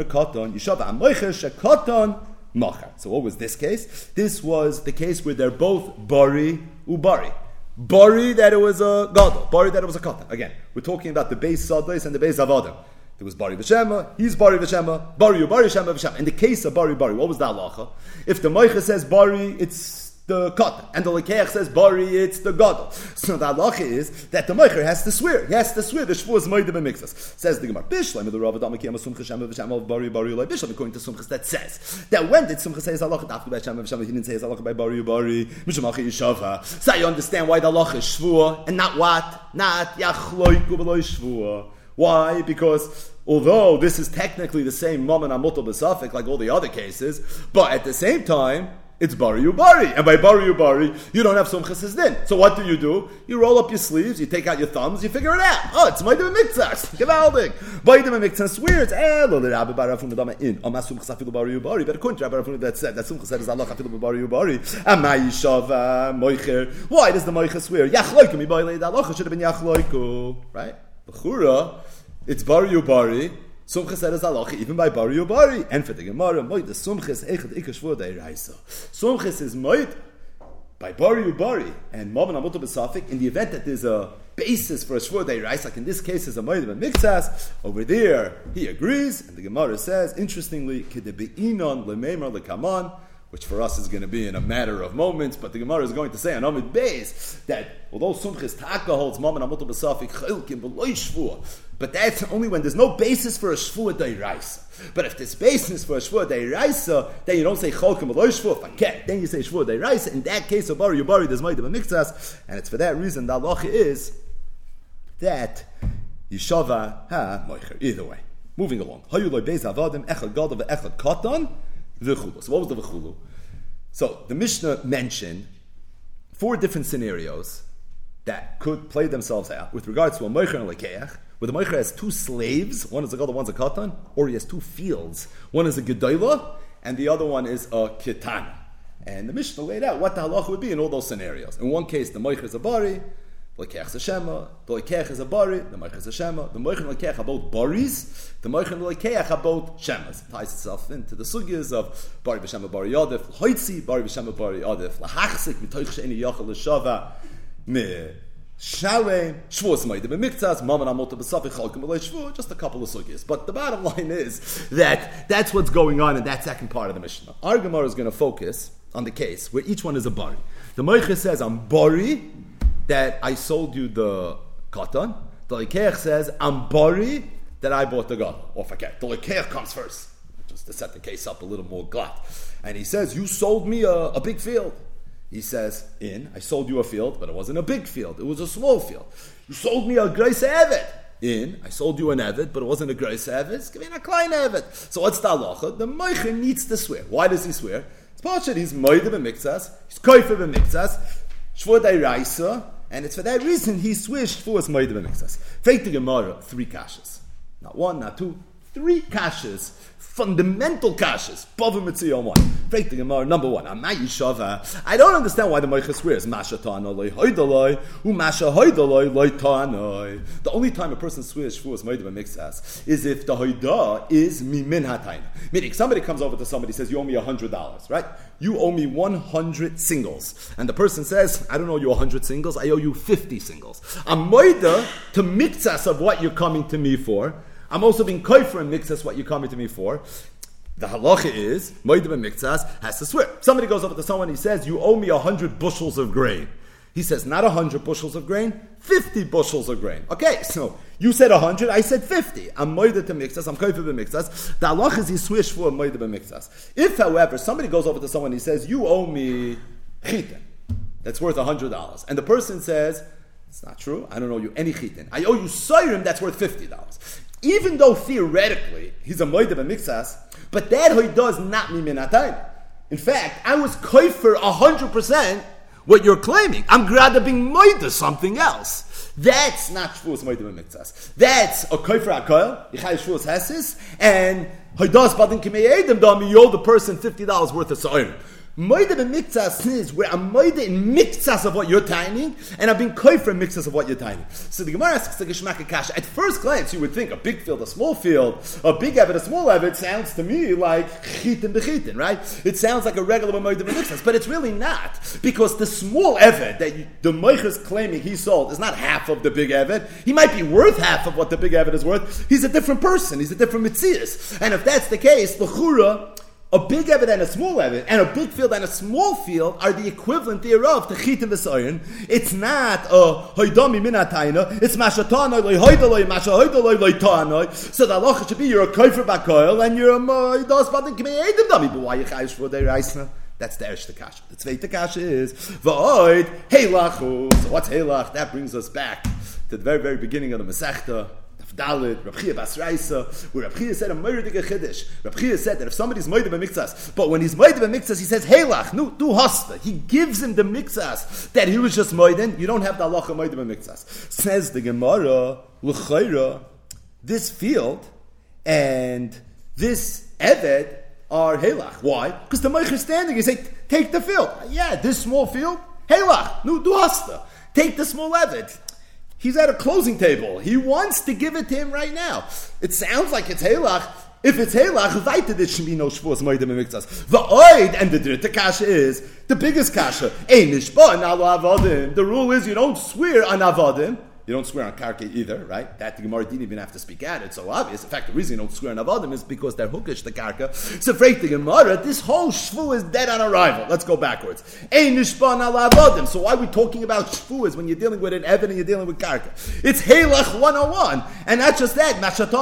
was this case? This was the case where they're both bari ubari. Bari that it was a gadol, bari that it was a katan. Again, we're talking about the base sadais and the base avodim. There was bari v'shema, he's bari v'shema, bari ubari shema v'shema. In the case of bari, what was the halacha? If the moicha says bari, it's the katan, and the lekeach says bari, it's the gadol. So the halacha is that the moicher has to swear. He has to swear. The shvur is moide b'mikzas. Says the Gemara, Bishlam the Rav Adam Kiyama Sumcha Shema v'Shema bari ulay Bishlam. According to Sumchas, that says that when did Sumcha say his halacha after by Shema v'Shema, he didn't say his halacha by bari Mishamachi Yishava. So you understand why the halacha is shvur and not what? Not yachloiku v'loy shvur. Why? Because although this is technically the same Mammon Amutal B'Safik like all the other cases, but at the same time, it's Bari Ubari. And by Bari Ubari, you don't have Sumchas Din. So what do? You roll up your sleeves, you take out your thumbs, you figure it out. Oh, it's Ma'idim Mikzas. Gewaldig. Ma'idim Mikzas swears, lo the Rabbi Barafun the Dama in. Ama Sumchas Afilu Bari Ubari. But according to Rabbi Barafun that said, that Sumchas said is Allah Afilu Bari Ubari. Ama Yishava Moicher. Why does the Moicher swear? Yachloiku mi Bailei Dalocha should have been Yachloiku. Right? B'chura, it's Bari Ubari. Sumchas said is halacha even by bari ubari, and for the Gemara, moed the sumchas echad ikashvur deiraisa. Sumchas is moed by bari ubari, and mammon amutu b'safik. In the event that there's a basis for a shvur deiraisa, like in this case is a moed b'mikzas. Over there, he agrees, and the Gemara says, interestingly, kedebi'inon lemeimar lekaman, which for us is going to be in a matter of moments, but the Gemara is going to say on Amid Beis that although Sumchis Taka holds Mammon Amutul B'Safik Chilkim V'Loi Shvua, but that's only when there's no basis for a Shvua Deiraisa. But if there's basis for a Shvua Deiraisa, then you don't say Cholkim V'Loi Shvua, then you say Shvua Deiraisa. In that case of Bari Yubari, there's Ma'id B'Mikzas, and it's for that reason the halacha is that Yishava Ha Moicher. Either way. Moving along. Hayuloi Beis Avadim Echad Gadol V'Echad Katan. V'chulu. So what was the v'chulu? So the Mishnah mentioned 4 different scenarios that could play themselves out with regards to a moicher and a lekeach, where the moicher has 2 slaves, one is a gadol, one's a katan, or he has 2 fields. One is a gedolah, and the other one is a ketana. And the Mishnah laid out what the halacha would be in all those scenarios. In one case, the moicher is a bari, the lekeach is a shema, the lekeach is a bari, the moicher is a shema. The moicher and the lekeach are both baris, the moicher and the lekeach are both shemas. It ties itself into the sugyas of bari v'shema bari yadif, l'hoitzi, bari v'shema bari yadif, l'hachzik, mitoich she'eni yachal l'shava, Shalem, Shvuas Moed B'Miktzas, Maman Amot B'Safik Chalkim B'Lei Shvu, just a couple of sugyas. But the bottom line is that that's what's going on in that second part of the Mishnah. Our Gemara is going to focus on the case where each one is a bari. The Moicha says, I'm bari that I sold you the katan. The Lekeach says, I'm bari that I bought the gadol. Or forget, the Lekeach comes first, just to set the case up a little more glatt. And he says, you sold me a big field. He says, I sold you a field, but it wasn't a big field. It was a small field. You sold me a Greis Eved. I sold you an Eved, but it wasn't a Greis Eved. Give me a klein Eved. So what's the halacha? The Meicher needs to swear. Why does he swear? It's partially he's Moed B'Miktzas, he's Koifer B'Miktzas, Shvur Dairaisa, and it's for that reason he swears Shvuas Moed B'Miktzas. Fake the Gemara, 3 kashas. Not 1, not 2, 3 kashas. Fundamental kashas. Bava Mitzvah 1. Break the Gemara. Number 1. I don't understand why the Meicha swears. Masha ta'ana loy hoidaloi, u'masha hoidaloi loy ta'anoi. The only time a person swears Shvuas Moed B'Miktzas is if the hoida is mimin hatayna. Meaning, somebody comes over to somebody and says, you owe me $100, right? You owe me 100 singles. And the person says, I don't owe you 100 singles, I owe you 50 singles. I'm moida to miktzas of what you're coming to me for. I'm also being koifer and mixas what you're coming to me for. The halacha is, Moed B'Miktzas has to swear. Somebody goes over to someone, he says, you owe me 100 bushels of grain. He says, not 100 bushels of grain, 50 bushels of grain. Okay, so you said 100, I said 50. I'm Moed to mixas, I'm koifer b'miktzas. The halacha is he swears for Moed B'Miktzas. If, however, somebody goes over to someone, he says, you owe me chitin, that's worth $100. And the person says, it's not true, I don't owe you any chitin. I owe you soyrim that's worth $50. Even though theoretically he's a Moed B'Miktzas, but that hoidah is not mimin hatayna. In fact, I was koifer 100% what you're claiming. I'm rather being moida something else. That's not Shvuas Moed B'Miktzas. That's a koifer hakoil, yichai Shvuas Hesis, and hoidah badin kimei edem dami, you owe the person $50 worth of soirim. Moed B'Miktzas is where I'm moed in mixas of what you're timing, and I'm being koifer in mixas of what you're timing. So the Gemara asks the Geshmak Kasha. At first glance, you would think a big field, a small field, a big Eved, a small Eved sounds to me like chitin b'chitin, right? It sounds like a regular Moed B'Miktzas, but it's really not, because the small Eved that the Meicher is claiming he sold is not half of the big Eved. He might be worth half of what the big Eved is worth. He's a different person. He's a different Metzias. And if that's the case, the Chura, a big Eved and a small Eved, and a big field and a small field are the equivalent thereof to chitin v'soyin. It's not a hoidami min hatayna. It's mashatana loy hoidaloi, masha hoidaloi loy ta'anoi. So the halacha should be you're a koifer bakoil and you're a moidas badin k'mei edim dami. But why you chayish for deiraisna? That's the Ershta Kasha. The Tzveita Kasha is v'oid heilachu. So what's heilach? That brings us back to the very, very beginning of the Masechta. Dalit, Reb Chia Bas Raisa, where Reb Chia said a Meiridige Chiddush. Reb Chia said that if somebody's Moed B'Miktzas, but when he's Moed B'Miktzas, he says, Heilach, nu, du hasta. He gives him the Miktzas that he was just Moeden. You don't have the halacha Moed B'Miktzas. Says the Gemara, L'chayra, this field and this Eved are Heilach. Why? Because the Meicher is standing. He say, take the field. Yeah, this small field, Heilach, nu, du hasta. Take the small Eved. He's at a closing table. He wants to give it to him right now. It sounds like it's Heilach. If it's Heilach, weiter there should be no Shvuas Moed B'Miktzas. The Oid and the Dritte Kasha is the biggest Kasha. Ein nishba nalo avodim. The rule is you don't swear on avodim. You don't swear on karka either, right? That the Gemara didn't even have to speak at it. It's so obvious. In fact, the reason you don't swear on avodim is because they're hookish, the karka. So, freak the Gemara, this whole shvu is dead on arrival. Let's go backwards. Ein nishban al avodim. So, why are we talking about shvu is when you're dealing with an evan and you're dealing with karka? It's Heilach 101. And not just that.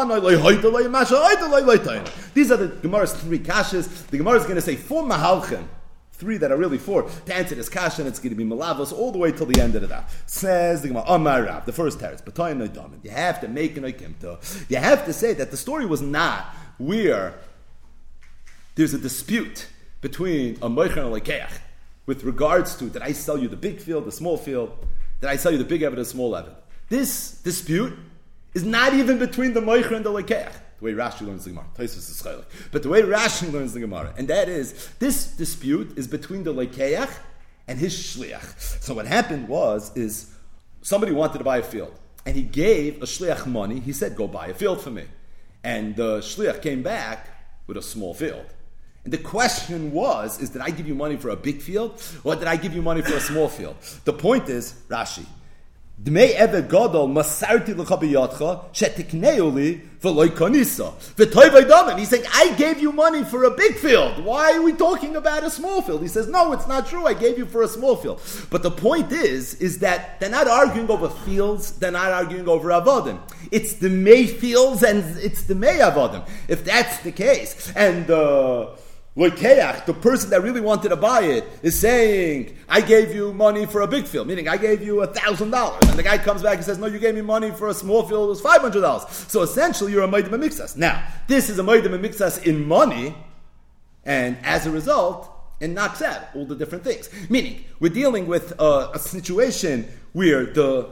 These are the Gemara's 3 kashas. The Gemara is going to say 4 mahalchim. 3 that are really 4 to answer this kasha, and it's going to be malavos all the way till the end of the daf. Says the Gemara, Amar Rav, the first teretz, b'toyim noidamid. You have to make an oikimto. You have to say that the story was not where there's a dispute between a moicher and a lekeach with regards to, did I sell you the big field, the small field? Did I sell you the big evid, the small evid? This dispute is not even between the moicher and the lekeach. The way Rashi learns the Gemara. Tosfos is chaylik. But the way Rashi learns the Gemara, and that is, this dispute is between the lekeach and his shliach. So what happened is somebody wanted to buy a field, and he gave a shliach money. He said, go buy a field for me. And the shliach came back with a small field. And the question was, did I give you money for a big field, or did I give you money for a small field? The point is, Rashi, Dmei eved gadol masarti lecha biyadcha shetikneu li v'loy kanisa v'toy v'damim. He's saying, I gave you money for a big field. Why are we talking about a small field? He says, no, it's not true. I gave you for a small field. But the point is that they're not arguing over fields. They're not arguing over avodim. It's the May fields and it's the May avodim. If that's the case, and Loikeach, the person that really wanted to buy it, is saying, I gave you money for a big field, meaning I gave you $1,000. And the guy comes back and says, no, you gave me money for a small field, it was $500. So essentially, you're a Maidim Mixas. Now, this is a Maidim Mixas in money, and as a result, it knocks out all the different things. Meaning, we're dealing with a situation where the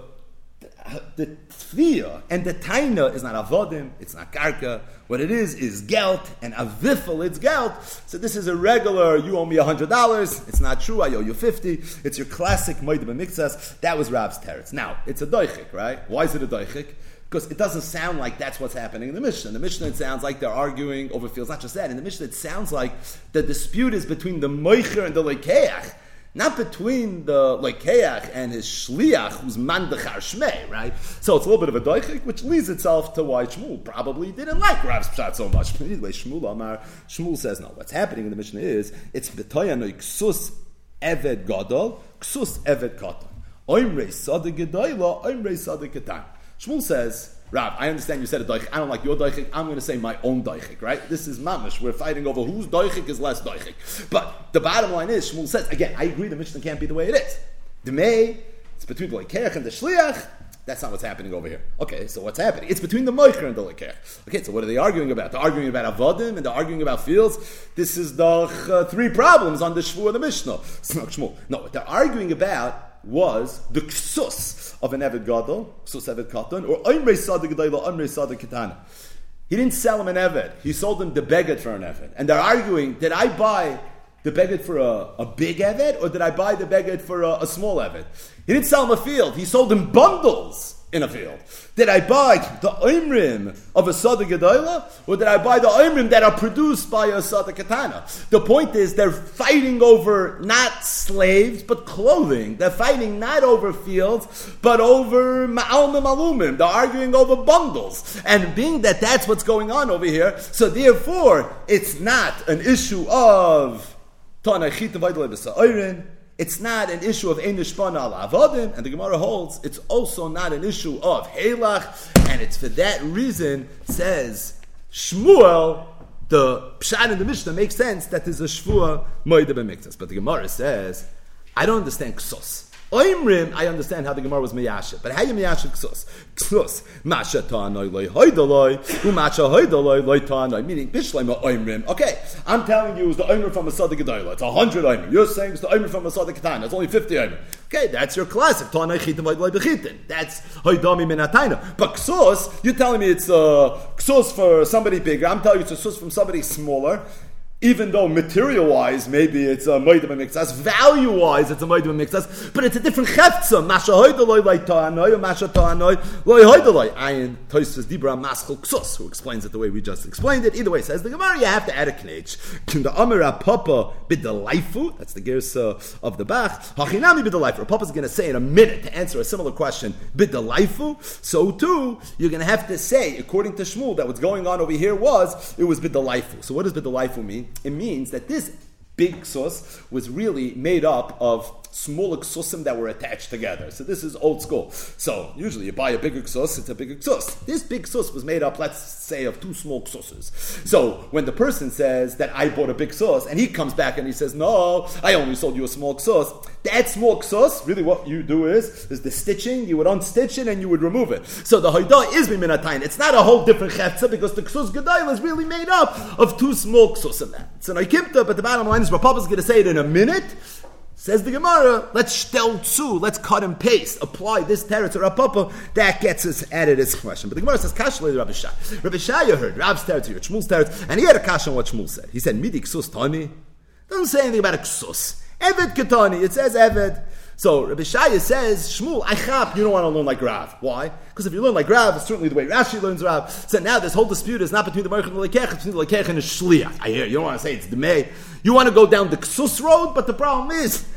tfiyah and the taina is not avodim, it's not karka. What it is gelt, and avifel, it's gelt. So this is a regular, you owe me $100, it's not true, I owe you $50. It's your classic moedim mixas. That was Rav's teretz. Now, it's a doichik, right? Why is it a doichik? Because it doesn't sound like that's what's happening in the Mishnah. In the Mishnah, it sounds like they're arguing over fields. Not just that. In the Mishnah, it sounds like the dispute is between the moicher and the lekeach. Not between the Lekeach and his Shliach, who's Mandachar Shmei, right? So it's a little bit of a doichik, which leads itself to why Shmuel probably didn't like Rav's Pshat so much. But anyway, Shmuel says, no, what's happening in the Mishnah is, it's B'toya no Ksus Eved Gadol, Ksus Eved Katan. Oimrei Sadik Gedoyla, Oimrei Sadik Ketan. Shmuel says, Rav, I understand you said a doichik. I don't like your doichik. I'm going to say my own doichik, right? This is mamish. We're fighting over whose doichik is less doichik. But the bottom line is, Shmuel says, again, I agree the Mishnah can't be the way it is. The May, it's between the Lekeach and the Shliach. That's not what's happening over here. Okay, so what's happening? It's between the Moicher and the Lekeach. Okay, so what are they arguing about? They're arguing about Avodim and they're arguing about fields. This is the three problems on the Shvu of the Mishnah. Shmuel. No, what they're arguing about was the ksus of an Eved Gadol, ksus Eved Katan, or Oimrei Sadik Gedayla, Oimrei Sadik Ketana. He didn't sell him an Eved. He sold him the Beged for an Eved. And they're arguing, did I buy the Beged for a big Eved, or did I buy the Beged for a small Eved? He didn't sell him a field. He sold him bundles in a field. Did I buy the Oimrim of a Sadik Gedayla, or did I buy the Oimrim that are produced by a Sadik Ketana? The point is, they're fighting over not slaves, but clothing. They're fighting not over fields, but over Ma'almim Alumim. They're arguing over bundles. And being that that's what's going on over here, so therefore, it's not an issue of Tanai Chita Vaidle B'Sa'orin. It's not an issue of Ein Nishpana al Avodim, and the Gemara holds it's also not an issue of Heilach, and it's for that reason, says Shmuel, the Pshat in the Mishnah makes sense that there's a Shvua Moed B'Miktas. But the Gemara says, I don't understand Ksos. Oimrim, I understand how the Gemara was miyashit, but how you miyashit ksus? Ksus, masha ta'anoi loy hoidoloi, u'masha hoidoloi loy ta'anoi, meaning bishleima oimrim. Okay, I'm telling you it's the oimrim from a Sadik Gedoyla. It's 100 oimrim. You're saying it's the oimrim from a Sadik Ketana. It's only 50 oimrim. Okay, that's your classic. Ta'anoi chitim hoidoloi bechitin. That's hoidami minatayna. But ksus, you're telling me it's ksus for somebody bigger. I'm telling you it's a ksus from somebody smaller. Even though material-wise, maybe it's a Moedim Mixas, value-wise, it's a Moedim Mixas, but it's a different Chefza. Masha hoidoloi loy ta'anoi, or masha ta'anoi loy hoidoloi. Ayin Tosfos Dibra Maschel Ksus, who explains it the way we just explained it. Either way, says the Gemara, you have to add a knech. The Amira Papa b'delaifu, that's the Gersa of the Bach. Hachinami b'delaifu. Papa's going to say in a minute to answer a similar question, b'delaifu. So too, you're going to have to say, according to Shmuel, that what's going on over here was b'delaifu. So what does b'delaifu mean? It means that this big ksus was really made up of smaller ksusim that were attached together. So this is old school. So usually you buy a bigger ksus, it's a bigger ksus. This big ksus was made up, let's say, of two small ksuses. So when the person says that I bought a big ksus, and he comes back and he says, no, I only sold you a small ksus, that small ksus, really what you do is the stitching, you would unstitch it and you would remove it. So the hoidah is miminatayin. It's not a whole different chefza because the ksus gedayla is really made up of two small ksusim. It's an oikimta, but the bottom line is Rav is going to say it in a minute. Says the Gemara, let's shtel tzu, let's cut and paste, apply this teretz to Rav Papa, that gets us added as question. But the Gemara says, Kashle Rabbi Shai. Rabbi Shai heard Rav's teretz here, Shmuel's teretz, and he had a kasha on what Shmuel said. He said, Midi ksus tani. Doesn't say anything about a ksus. Eved ketani, it says Eved. So Rabbi Shai says, Shmuel, I chap, you don't want to learn like Rav. Why? Because if you learn like Rav, it's certainly the way Rashi learns Rav. So now this whole dispute is not between the Merchant and the Lekech, it's between the Lekech and the Shliach. I hear, you don't want to say it's the May. You want to go down the Ksus road, but the problem is,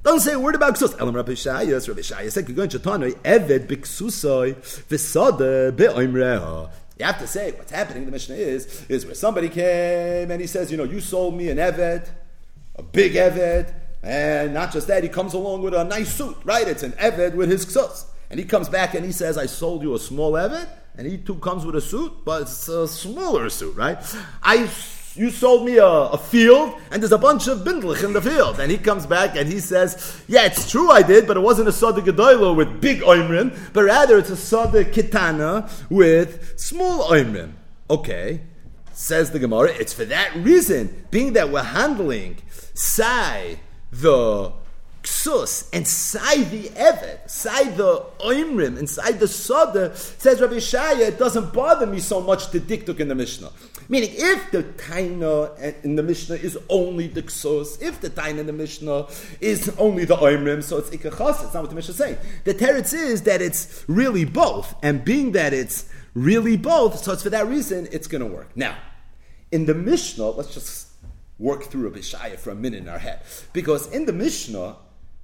Don't say a word about ksus. Elam Rabbi Shaya. Rabbi Shaya said, "You're going to Tanoi Eved b'ksusoi v'sada be'oimreha." You have to say what's happening. The Mishnah is where somebody came and he says, you sold me an Eved, a big Eved, and not just that, he comes along with a nice suit, right? It's an Eved with his ksus, and he comes back and he says, "I sold you a small Eved," and he too comes with a suit, but it's a smaller suit, right? You sold me a field, and there's a bunch of bindlich in the field. And he comes back and he says, "Yeah, it's true I did, but it wasn't a Sada Gedoylo with big oimrim, but rather it's a Sada Kitana with small oimrim." Okay, says the Gemara, it's for that reason, being that we're handling Sai, the Ksus, and Sai the Evet, Sai the Oimrim, and Sai the Sada, says Rabbi Shaya, it doesn't bother me so much the diktuk in the Mishnah. Meaning, if the Taina in the Mishnah is only the Ksus, if the Taina in the Mishnah is only the Oimrim, so it's Ikachas, it's not what the Mishnah is saying. The teretz is that it's really both, and being that it's really both, so it's for that reason it's going to work. Now, in the Mishnah, let's just work through Rabbi Shaya for a minute in our head. Because in the Mishnah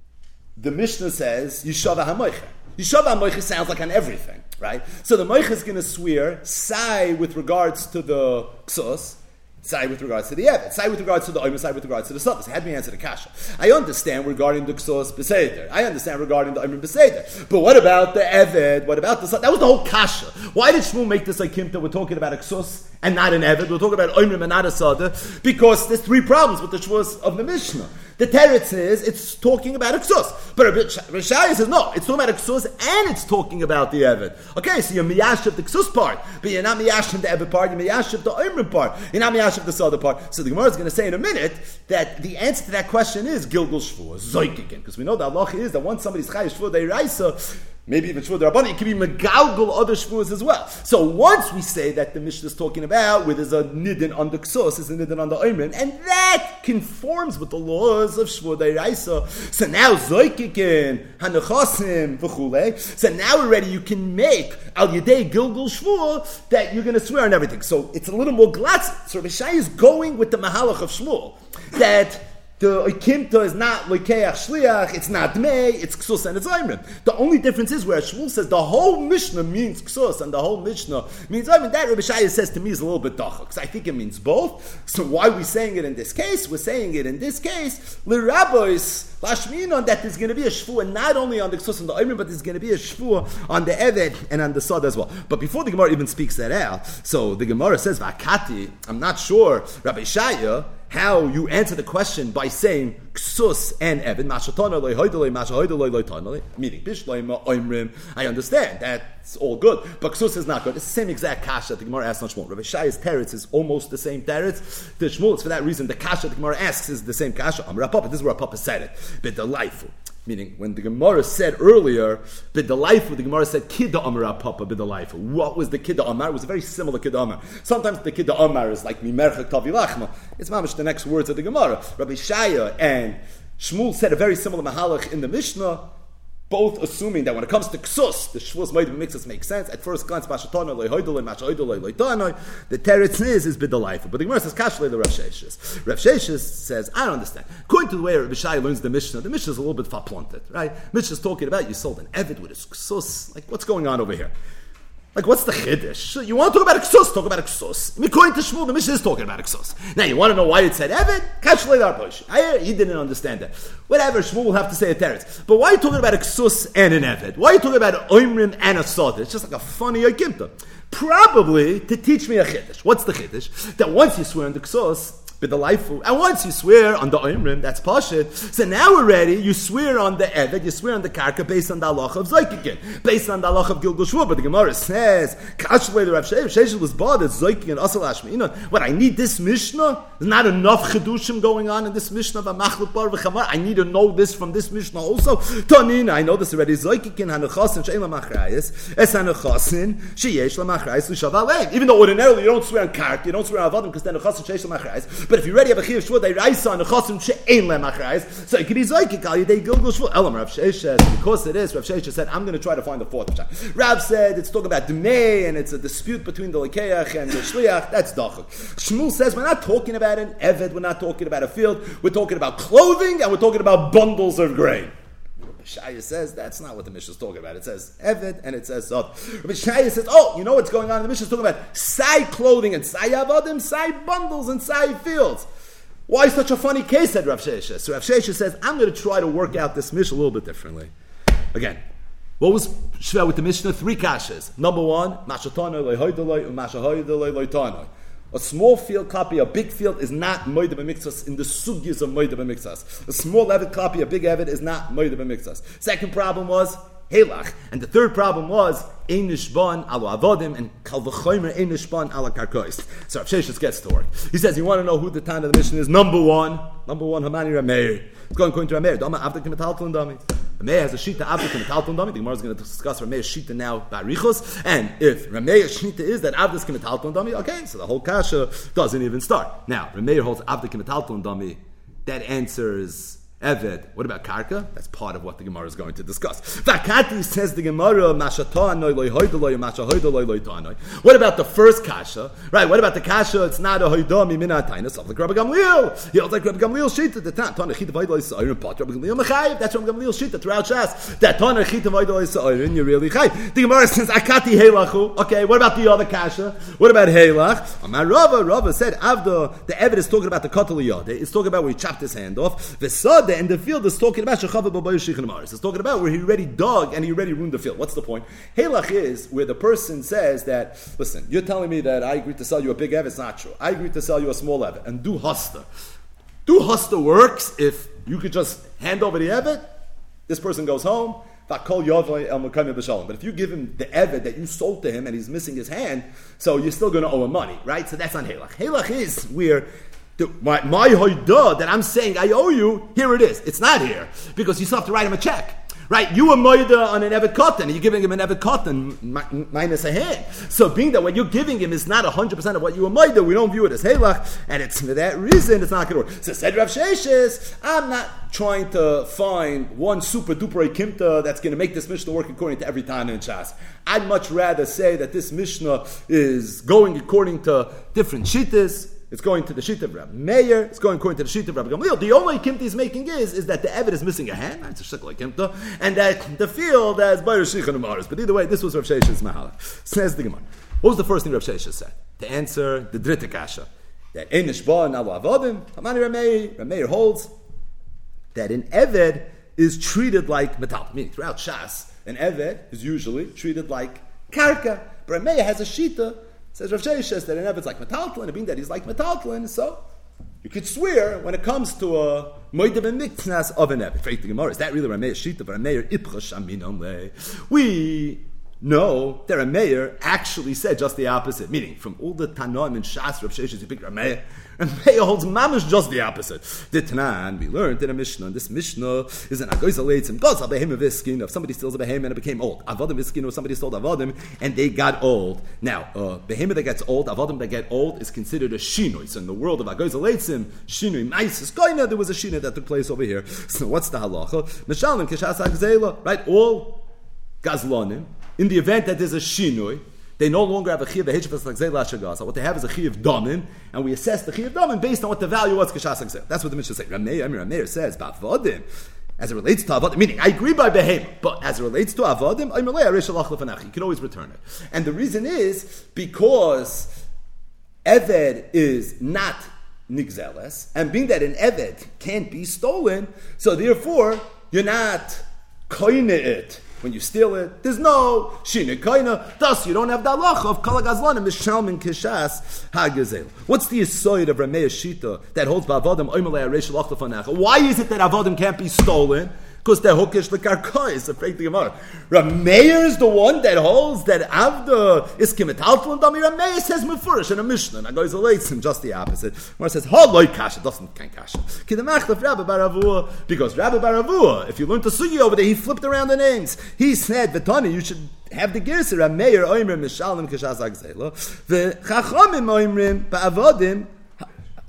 says, Yishava HaMoicha. Yishava HaMoicha sounds like on everything, right? So the Moicha is going to swear, Sai with regards to the Ksus, Sai with regards to the Evet, Sai with regards to the Oim, Sai with regards to the Sadas. Had me answer the Kasha. I understand regarding the Ksus Beseder. I understand regarding the Oim Beseder. But what about the Evet? What about the Sadas? That was the whole Kasha. Why did Shmuel make this like Kimta? We're talking about a Ksus and not an Evet. We're talking about Oim and not a Sada. Because there's three problems with the Shmuels of the Mishnah. The teretz is it's talking about a ksus, but Rishaya says no, it's talking about a ksus and it's talking about the evet. Okay, so you're miyashiv the ksus part, but you're not miyashiv the evet part. You're miyashiv the oimrim part. You're not miyashiv the sada part. So the Gemara is going to say in a minute that the answer to that question is gilgul shvua zoikikin, because we know the halacha is that once somebody's chayiv shvua deiraisa, maybe even shvua derabbanan, it can be megalgal other shvuas as well. So once we say that the Mishnah is talking about where there's a nidin on the ksus, is a nidin on the oimrim, and that conforms with the laws of shvua deiraisa. So now zoikikin hanachasim v'chulei. So now already you can make al yedei gilgul shvua that you're going to swear on everything. So it's a little more glatz. So Rishai is going with the mahalach of Shmuel that the Ikimta is not Loikeach Shliach, it's not Dmei, it's Ksus and it's Oimrim. The only difference is where Shmuel says the whole Mishnah means Ksus and the whole Mishnah means Oimrim. That Rabbi Shaya says to me is a little bit dachak, because I think it means both. So why are we saying it in this case? We're saying it in this case, L'Rabbois Lashminon, that there's going to be a Shvuah not only on the Ksus and the Oimrim, but there's going to be a Shvuah on the Evet and on the Sad as well. But before the Gemara even speaks that out, so the Gemara says, V'akati, I'm not sure, Rabbi Shaya, how you answer the question by saying ksus and evet, meaning bishloima oimrim. I understand that's all good, but ksus is not good. It's the same exact kasha the Gemara asks on Shmuel. Rabbi Shaya's teretz is almost the same teretz. The Shmuel, it's for that reason the kasha the Gemara asks is the same kasha. Amar Papa, this is where Papa said it. B'delayfu. Meaning, when the Gemara said earlier, b'delayfu, the Gemara said kidda amar Papa b'delayfu. What was the kidda amar? It was a very similar kidda amar. Sometimes the kidda amar is like mimerchak tavi lachma. It's mamish the next words of the Gemara. Rabbi Shaya and Shmuel said a very similar mahalach in the Mishnah, both assuming that when it comes to ksus, the shvus meidim mixes make sense. At first glance, mashatana loyhoidolay, mashahoidolay loytanay. The teretz is b'delayfu. But the Gemara says kashlei the Rav Sheshes. Rav Sheshes says, I don't understand. According to the way Rabbi Shai learns the Mishnah is a little bit faplanted, right? Mishnah is talking about you sold an evet with a ksus. Like, what's going on over here? Like, what's the chiddush? You want to talk about a ksus, talk about a ksus. According to Shmuel, the Mishnah is talking about a ksus. Now, you want to know why it said evet? Kashlei darposh. He didn't understand that. Whatever, Shmuel will have to say a teretz. But why are you talking about a ksus and an evet? Why are you talking about oimrim and a sod? It's just like a funny akimta. Probably to teach me a chiddush. What's the chiddush? That once you swear on the ksus, and once you swear on the oimrim, that's pashit. So now already you swear on the evet, you swear on the karka based on the halach of zoikikin, based on the halach of gilgul shvua. But the Gemara says, kashlei the Rav Sheshes was bothered zoikikin asal ashmi. What I need this Mishnah? There's not enough chedushim going on in this Mishnah of a machluk bar v'chamar. I need to know this from this Mishnah also. Tonina, I know this already. Zoikikin hanechasin she'en lamachrayis es hanechasin sheyesh lamachrayis l'shavalei. Even though ordinarily you don't swear on karka, you don't swear on avadim because then hanechasin sheyesh lamachrayis. But if you already have a Chiv Shvua, they rise on a Chosim She'ein Lem Achrayis, so you can be Zoyke Kal Yidei Gilgul Shvua. Elam Rav Sheshes, because it is, Rav Sheshes said, I'm going to try to find the fourth Pshat. Rav said, it's talking about Demei, and it's a dispute between the Lekeach and the Shliach. That's Dachuk. Shmuel says, we're not talking about an Eved, we're not talking about a field, we're talking about clothing, and we're talking about bundles of grain. Shaya says that's not what the Mishnah is talking about. It says Eved and it says Zod. Rabbi Shaya says, oh, you know what's going on? The Mishnah is talking about Sai clothing and Sai Avadim, Sai bundles and Sai fields. Why such a funny case, said Rav Sheshes? So Rav Sheshes says, I'm going to try to work out this Mishnah a little bit differently. Again, what was Shver with the Mishnah? 3 kashas. Number 1, Mashatana lehoidaloi u'mashahoidaloi loitanoi. A small field copy, a big field is not moed b'miktzas in the sugyas of moed b'miktzas. A small evet copy, a big evet is not moed b'miktzas. Second problem was helach, and the third problem was ein nishban alo avodim and kal v'chomer ein nishban ala karkois. So Rav Sheshes gets to work. He says, you want to know who the Tana of the Mishnah is? Number one, Hamani Rameir. It's going according to Rameir. Dama avdik metalton dami. Rameir has a shita avdik metalton dami. The Gemara is going to discuss Rameir's shita now by Richos. And if Rameir's shita is that avdik metalton dami, okay, so the whole kasha doesn't even start. Now, Rameir holds avdik metalton dami. That answers Eved. What about Karka? That's part of what the Gemara is going to discuss. Vakati says the Gemara, what about the first kasha? Right, what about the kasha? It's not a hoidami minatainas of the Rabbi Gamliel. He holds like Rabbi Gamliel shita. The Tana chita vayda Yisrael part Rabbi Gamliel mechayiv. That's Rabbi Gamliel shita throughout Shas. That Tana chita vayda Yisrael, you're really chayiv. The Gemara says akati heilachu. Okay, what about the other kasha? What about heilach? Amar Rava said Avda. The Eved is talking about the katal yad. It's talking about where he chopped his hand off. Vesad. And the field is talking about Shechava B'Bayis Shichin Amaris. It's talking about where he already dug and he already ruined the field. What's the point? Halach is where the person says that, listen, you're telling me that I agree to sell you a big Evet. It's not true. I agree to sell you a small Evet. And do hasta. Do hasta works if you could just hand over the Evet, this person goes home, but if you give him the Evet that you sold to him and he's missing his hand, so you're still going to owe him money, right? So that's on Halach. Halach is where my hoidah that I'm saying I owe you, here it is. It's not here because you still have to write him a check. Right? You were moida on an Evet Cotton, and you're giving him an Evet Cotton minus a hand. So being that what you're giving him is not 100% of what you were moida, we don't view it as Halach, and it's for that reason it's not going to work. So said Rav Sheshes, I'm not trying to find one super duper kimta that's going to make this Mishnah work according to every Tana in Shas. I'd much rather say that this Mishnah is going according to different shittas. It's going to the sheet of Rabbi Meir. It's going according to the sheet of Rabbi Gamliel. The only kimta he's making is that the Evet is missing a hand. That's a shikla kimta, and that the field has bayir shichan umaris. But either way, this was Rav Sheshes mahalach. Says the Gemara. What was the first thing Rav Sheshes said? To answer the dritte kasha that ein nishba and alo avodim. Hamani Rameir. Rameir holds that an Evet is treated like metal. Meaning throughout Shas, an Evet is usually treated like karka. But Rameir has a shita. Says Rav Sheshes that an Evet's like metaltlin, and being that he's like metaltlin, so you could swear when it comes to a moed b'miktzas of an Evet. Is that really Rameir shita? But Rameir ipchash aminon. We know that Rameir actually said just the opposite. Meaning, from all the Tanaim and Shas, Rav Sheshes, you pick Rameir. Rameir holds mamish just the opposite. The Tanan, we learned in a Mishnah, and this Mishnah is an agoyza leitzim. God's a behem of his skin. If somebody steals a behem and it became old, avodim his skin, or somebody stole avodim and they got old. Now, behemoth that gets old, avodim that get old is considered a shinoi. So in the world of agoyza leitzim, shinoi maisis koina, there was a shinoi that took place over here. So what's the halacha? Mishalim kishas hagzela, right? All gazlonim. In the event that there's a shinoi, they no longer have a chiv v'hechivas l'gzeila shagasa. What they have is a chiv damin, and we assess the chiv damin based on what the value was k'shas l'gzeila. That's what the Mishnah says. Rameir says ba'avodim, as it relates to avodim. Meaning, I agree by behem, but as it relates to avodim, you can always return it. And the reason is because Eved is not nigzeles, and being that an Eved can't be stolen, so therefore you're not koine it. When you steal it, there's no shina kaina. Thus, you don't have the halacha of kala gazlanim mishalmin kishas hagazel. What's the yisoid of Rameir shita that holds ba'avodim oimelei areish lachta fanacha? Why is it that avodim can't be stolen? Because they're hookish lekarkois. Afraid to Gemara. Rameir is the one that holds that Avda is kimetaltul and dami. Rameir says mefurish in a Mishnah. And goes leitzim just the opposite. Gemara says haloi kasha doesn't can kasha. Kidamachlef Rabbi Baravua, because Rabbi Baravua, if you learn to sugi over there, he flipped around the names. He said Vitani, you should have the girsa Rameir oimrim mishalim kishas agzela. The chachamim oimrim ba'avodim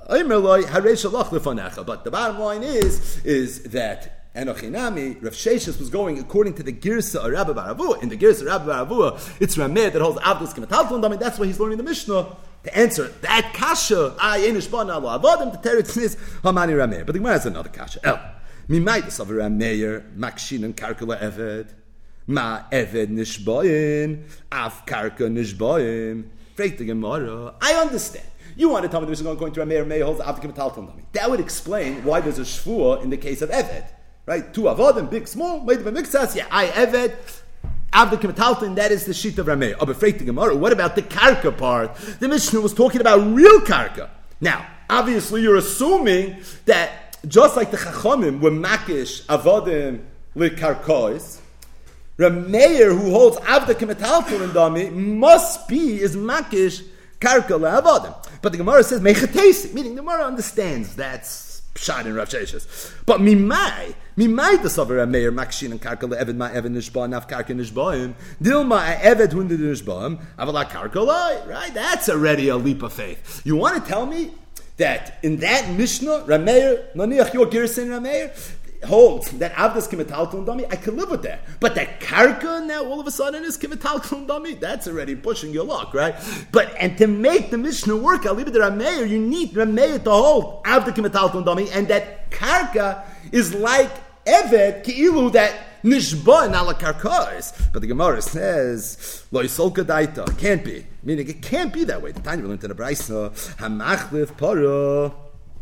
But the bottom line is that Enochinami, Rav Sheshes was going according to the Girsa of Rabbi Baravua. In the Girsa of Rabbi Baravua, it's Rameh that holds Avdus Kemetalton. I mean, that's why he's learning the Mishnah to answer that kasha. The teretz is Hamani Rameh. But the Gemara has another kasha. Mimaydus of Rameir Makshin and Karkala Eved Ma Eved Nishboim Af Karka Nishboim. Freit the Gemara. I understand. You want to tell me this is going to Rameir Meir holds Avdus Kemetalton. That would explain why there's a shvua in the case of Eved. Right? Two avodim, big, small, made of a mixas. Yeah, I Eved, Avda Kemetalton, that is the sheet of Rameh. Oh, but Gemara, what about the karka part? The Mishnah was talking about real karka. Now, obviously, you're assuming that just like the Chachamim were makish avodim likarkois, Rameir, who holds Avda Kemetalton in Dami, must be is makish karka le'avodim. But the Gemara says mechatesi, meaning the Gemara understands that's Pshat in Rav Sheshes. But mimai the Savar Rameir Makshin and Karka le'eved ma eved nishba naf karka nishbaim dilma eved hundred nishbaim avala karka lai. Right? That's already a leap of faith. You want to tell me that in that Mishnah Rameir naniach your Girsin Rameir holds that Avdas Kemetalton Dami, I can live with that. But that Karka now all of a sudden is Kemetalton Dami, that's already pushing your luck, right? And to make the Mishnah work, I'll leave it to Rameir, you need Rameir to hold Avdas Kemetalton Dami, and that Karka is like Evet, Ki'ilu, that Nishba and ala Karkais. But the Gemara says, Lo Yisolka Daita, can't be. Meaning it can't be that way. The Tanya will into the Braisa, Hamachlif Para.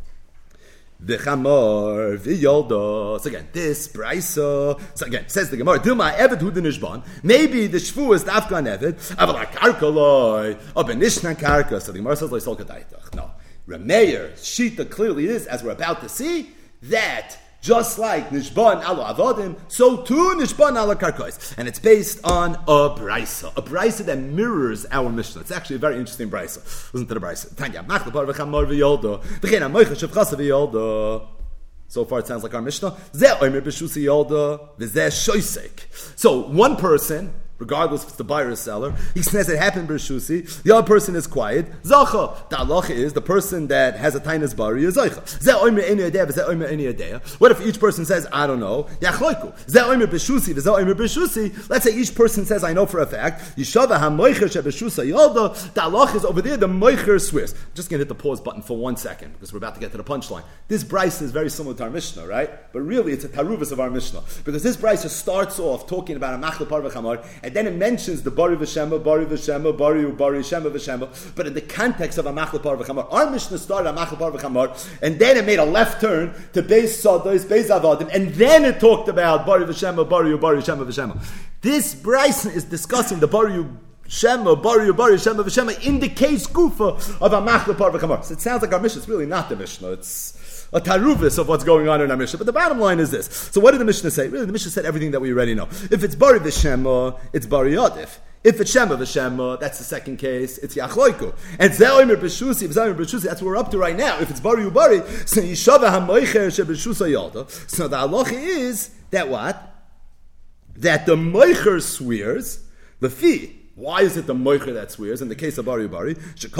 V'chamor v'yolda. So again, this brisa. So again, says the Gemara, Dilma Eved hu denishban. Maybe the shvu is dafkan Eved. Aval karka loy. Or benishnan karka. So the Gemara says, loy solka daitach. No. Rameir, Shita clearly is, as we're about to see, that just like Nishban ala avodim, so too Nishban ala karkois. And it's based on a brisa that mirrors our Mishnah. It's actually a very interesting brisa. Listen to the brisa. Tanya, machlapar v'chamor v'yoldo, v'chein ha-moicha shevchasa v'yoldo. So far it sounds like our Mishnah. Zeh oimer b'shusi yoldo, v'zeh shoysek. So one person, regardless if it's the buyer or seller, he says it happened b'shusi. The other person is quiet. Zacha. The halacha is the person that has a tainas bari is zacha. Zeh oimer eni yadeh, v'zeh oimer eni yadeh. What if each person says, I don't know? Yachloiku. Zeh oimer b'shusi, v'zeh oimer b'shusi. Let's say each person says, I know for a fact. Yishava ha-moicher she'b'shusa yoldo. The halacha is over there, the moicher swears. I'm just going to hit the pause button for 1 second, because we're about to get to the punchline. This brisa is very similar to our Mishnah, right? But really it's a taruvus of our Mishnah. Because this brisa starts off talking about a machle par v'chamar, and then it mentions the bari v'shema, bari v'shema, bari shema v'shema, but in the context of a machle par v'chamar. Our Mishnah started a machle par v'chamar, and then it made a left turn to beis sados, beis avodim, and then it talked about bari v'shema, bari shema v'shema. This brisa is discussing the bari Shema, Bari, Shema, V'Shema, in the case Gufa of a Machle Par V'Chamar. So it sounds like our Mishnah. It's really not the Mishnah. It's a taruvis of what's going on in our Mishnah. But the bottom line is this. So what did the Mishnah say? Really, the Mishnah said everything that we already know. If it's Bari V'Shema, it's Bari Yodif. If it's Shema V'Shema, that's the second case, it's Yachloiku. And Ze'oimer B'Shusi, Ze'oimer B'Shusi, that's what we're up to right now. If it's Bari Ubari, so Yishava HaMoicher She'B'Shusa Yalda. So the halacha is that what? That the Moicher swears the fee. Why is it the moicher that swears? In the case of Bari Ubari,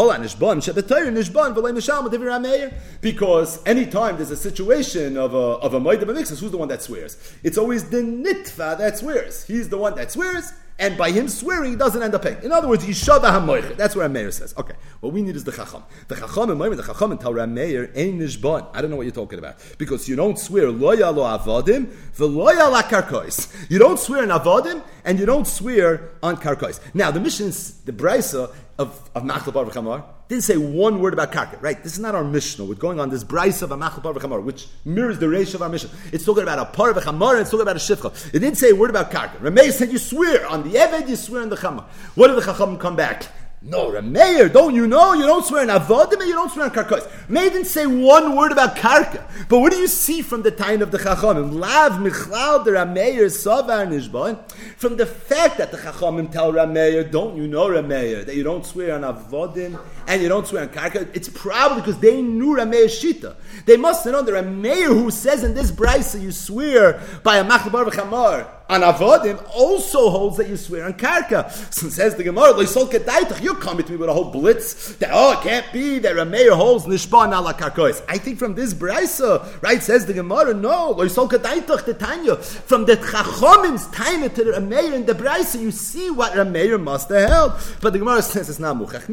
because anytime there's a situation of a moed b'mixus, who's the one that swears? It's always the nitva that swears. He's the one that swears, and by him swearing, he doesn't end up paying. In other words, Yishava ha-moicher. That's what Rameir says. Okay, what we need is the chacham. The chacham tell Rameir, ein nishban. I don't know what you're talking about. Because you don't swear lo ya lo avodim, v'lo ya la karkois. You don't swear on avodim, and you don't swear on karkois. Now, the Mishnah, the brisa of Machle Bar V'Chamar, didn't say one word about karka, right? This is not our Mishnah. We're going on this brisa of a Machle Bar V'Chamar, which mirrors the ratio of our Mishnah. It's talking about a Par V'Chamar, and it's talking about a Shifcha. It didn't say a word about karka. Rameir said you swear on the Eved, you swear on the Chamar. What did the Chacham come back? No, Rameir, don't you know? You don't swear on avodim and you don't swear on karkos. Meir didn't say one word about karka. But what do you see from the time of the Chachamim? Lav michlal the Rameir savar nishban. From the fact that the Chachamim tell Rameir, don't you know Rameir, that you don't swear on avodim and you don't swear on karka, it's probably because they knew Rameir's shita. They must have known the Rameir who says in this brisa you swear by a Machle Bar V'Chamar on avodim also holds that you swear on karka. So says the Gemara, you're coming to me with a whole blitz that it can't be that Rameir holds nishban ala karkois. I think from this brisa, right? Says the Gemara, no, the Tanya from the Chachomim's time to the Rameir in the brisa, you see what Rameir must have held. But the Gemara says it's not muchach.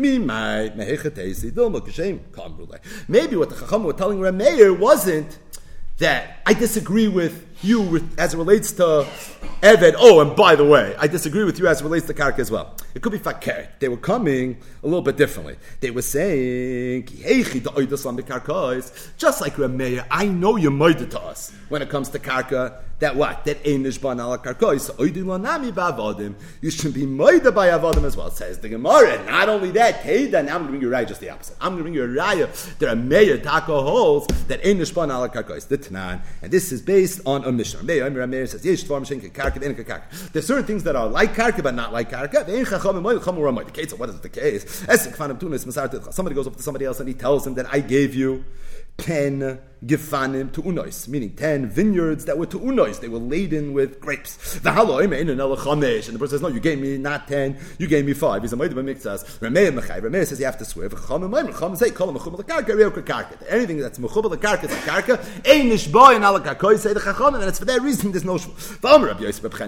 Maybe what the Chacham were telling Rameir wasn't that I disagree with you as it relates to Eved. Oh, and by the way, I disagree with you as it relates to Karka as well. It could be Fakir. They were coming a little bit differently. They were saying, just like Rameir, I know you're moided to us when it comes to Karka. That what? That Einish Ban ala Karkois. You should be moided by Avodim as well, says the Gemara. Not only that, now I'm going to bring you a raya just the opposite. I'm going to bring you a raya that Rameir Taka holds that Einish Ban ala Karkois. The Tanan. And this is based on a Mishnah. Rameir says, there's certain things that are like Karka but not like Karka. The case of what is the case? Somebody goes up to somebody else and he tells him that I gave you 10 Gefanim to Unois, meaning 10 vineyards that were to Unois. They were laden with grapes. And the person says, no, you gave me not 10, you gave me 5. He's a Moed B'Miktzas. Rameir says you have to swear. Anything that's Mechubal L'Karka is a Karka. Ein Nishboi and Ala Karkoi say the Chacham, and it's for that reason there's no shvu. Rabbi Yosef Reb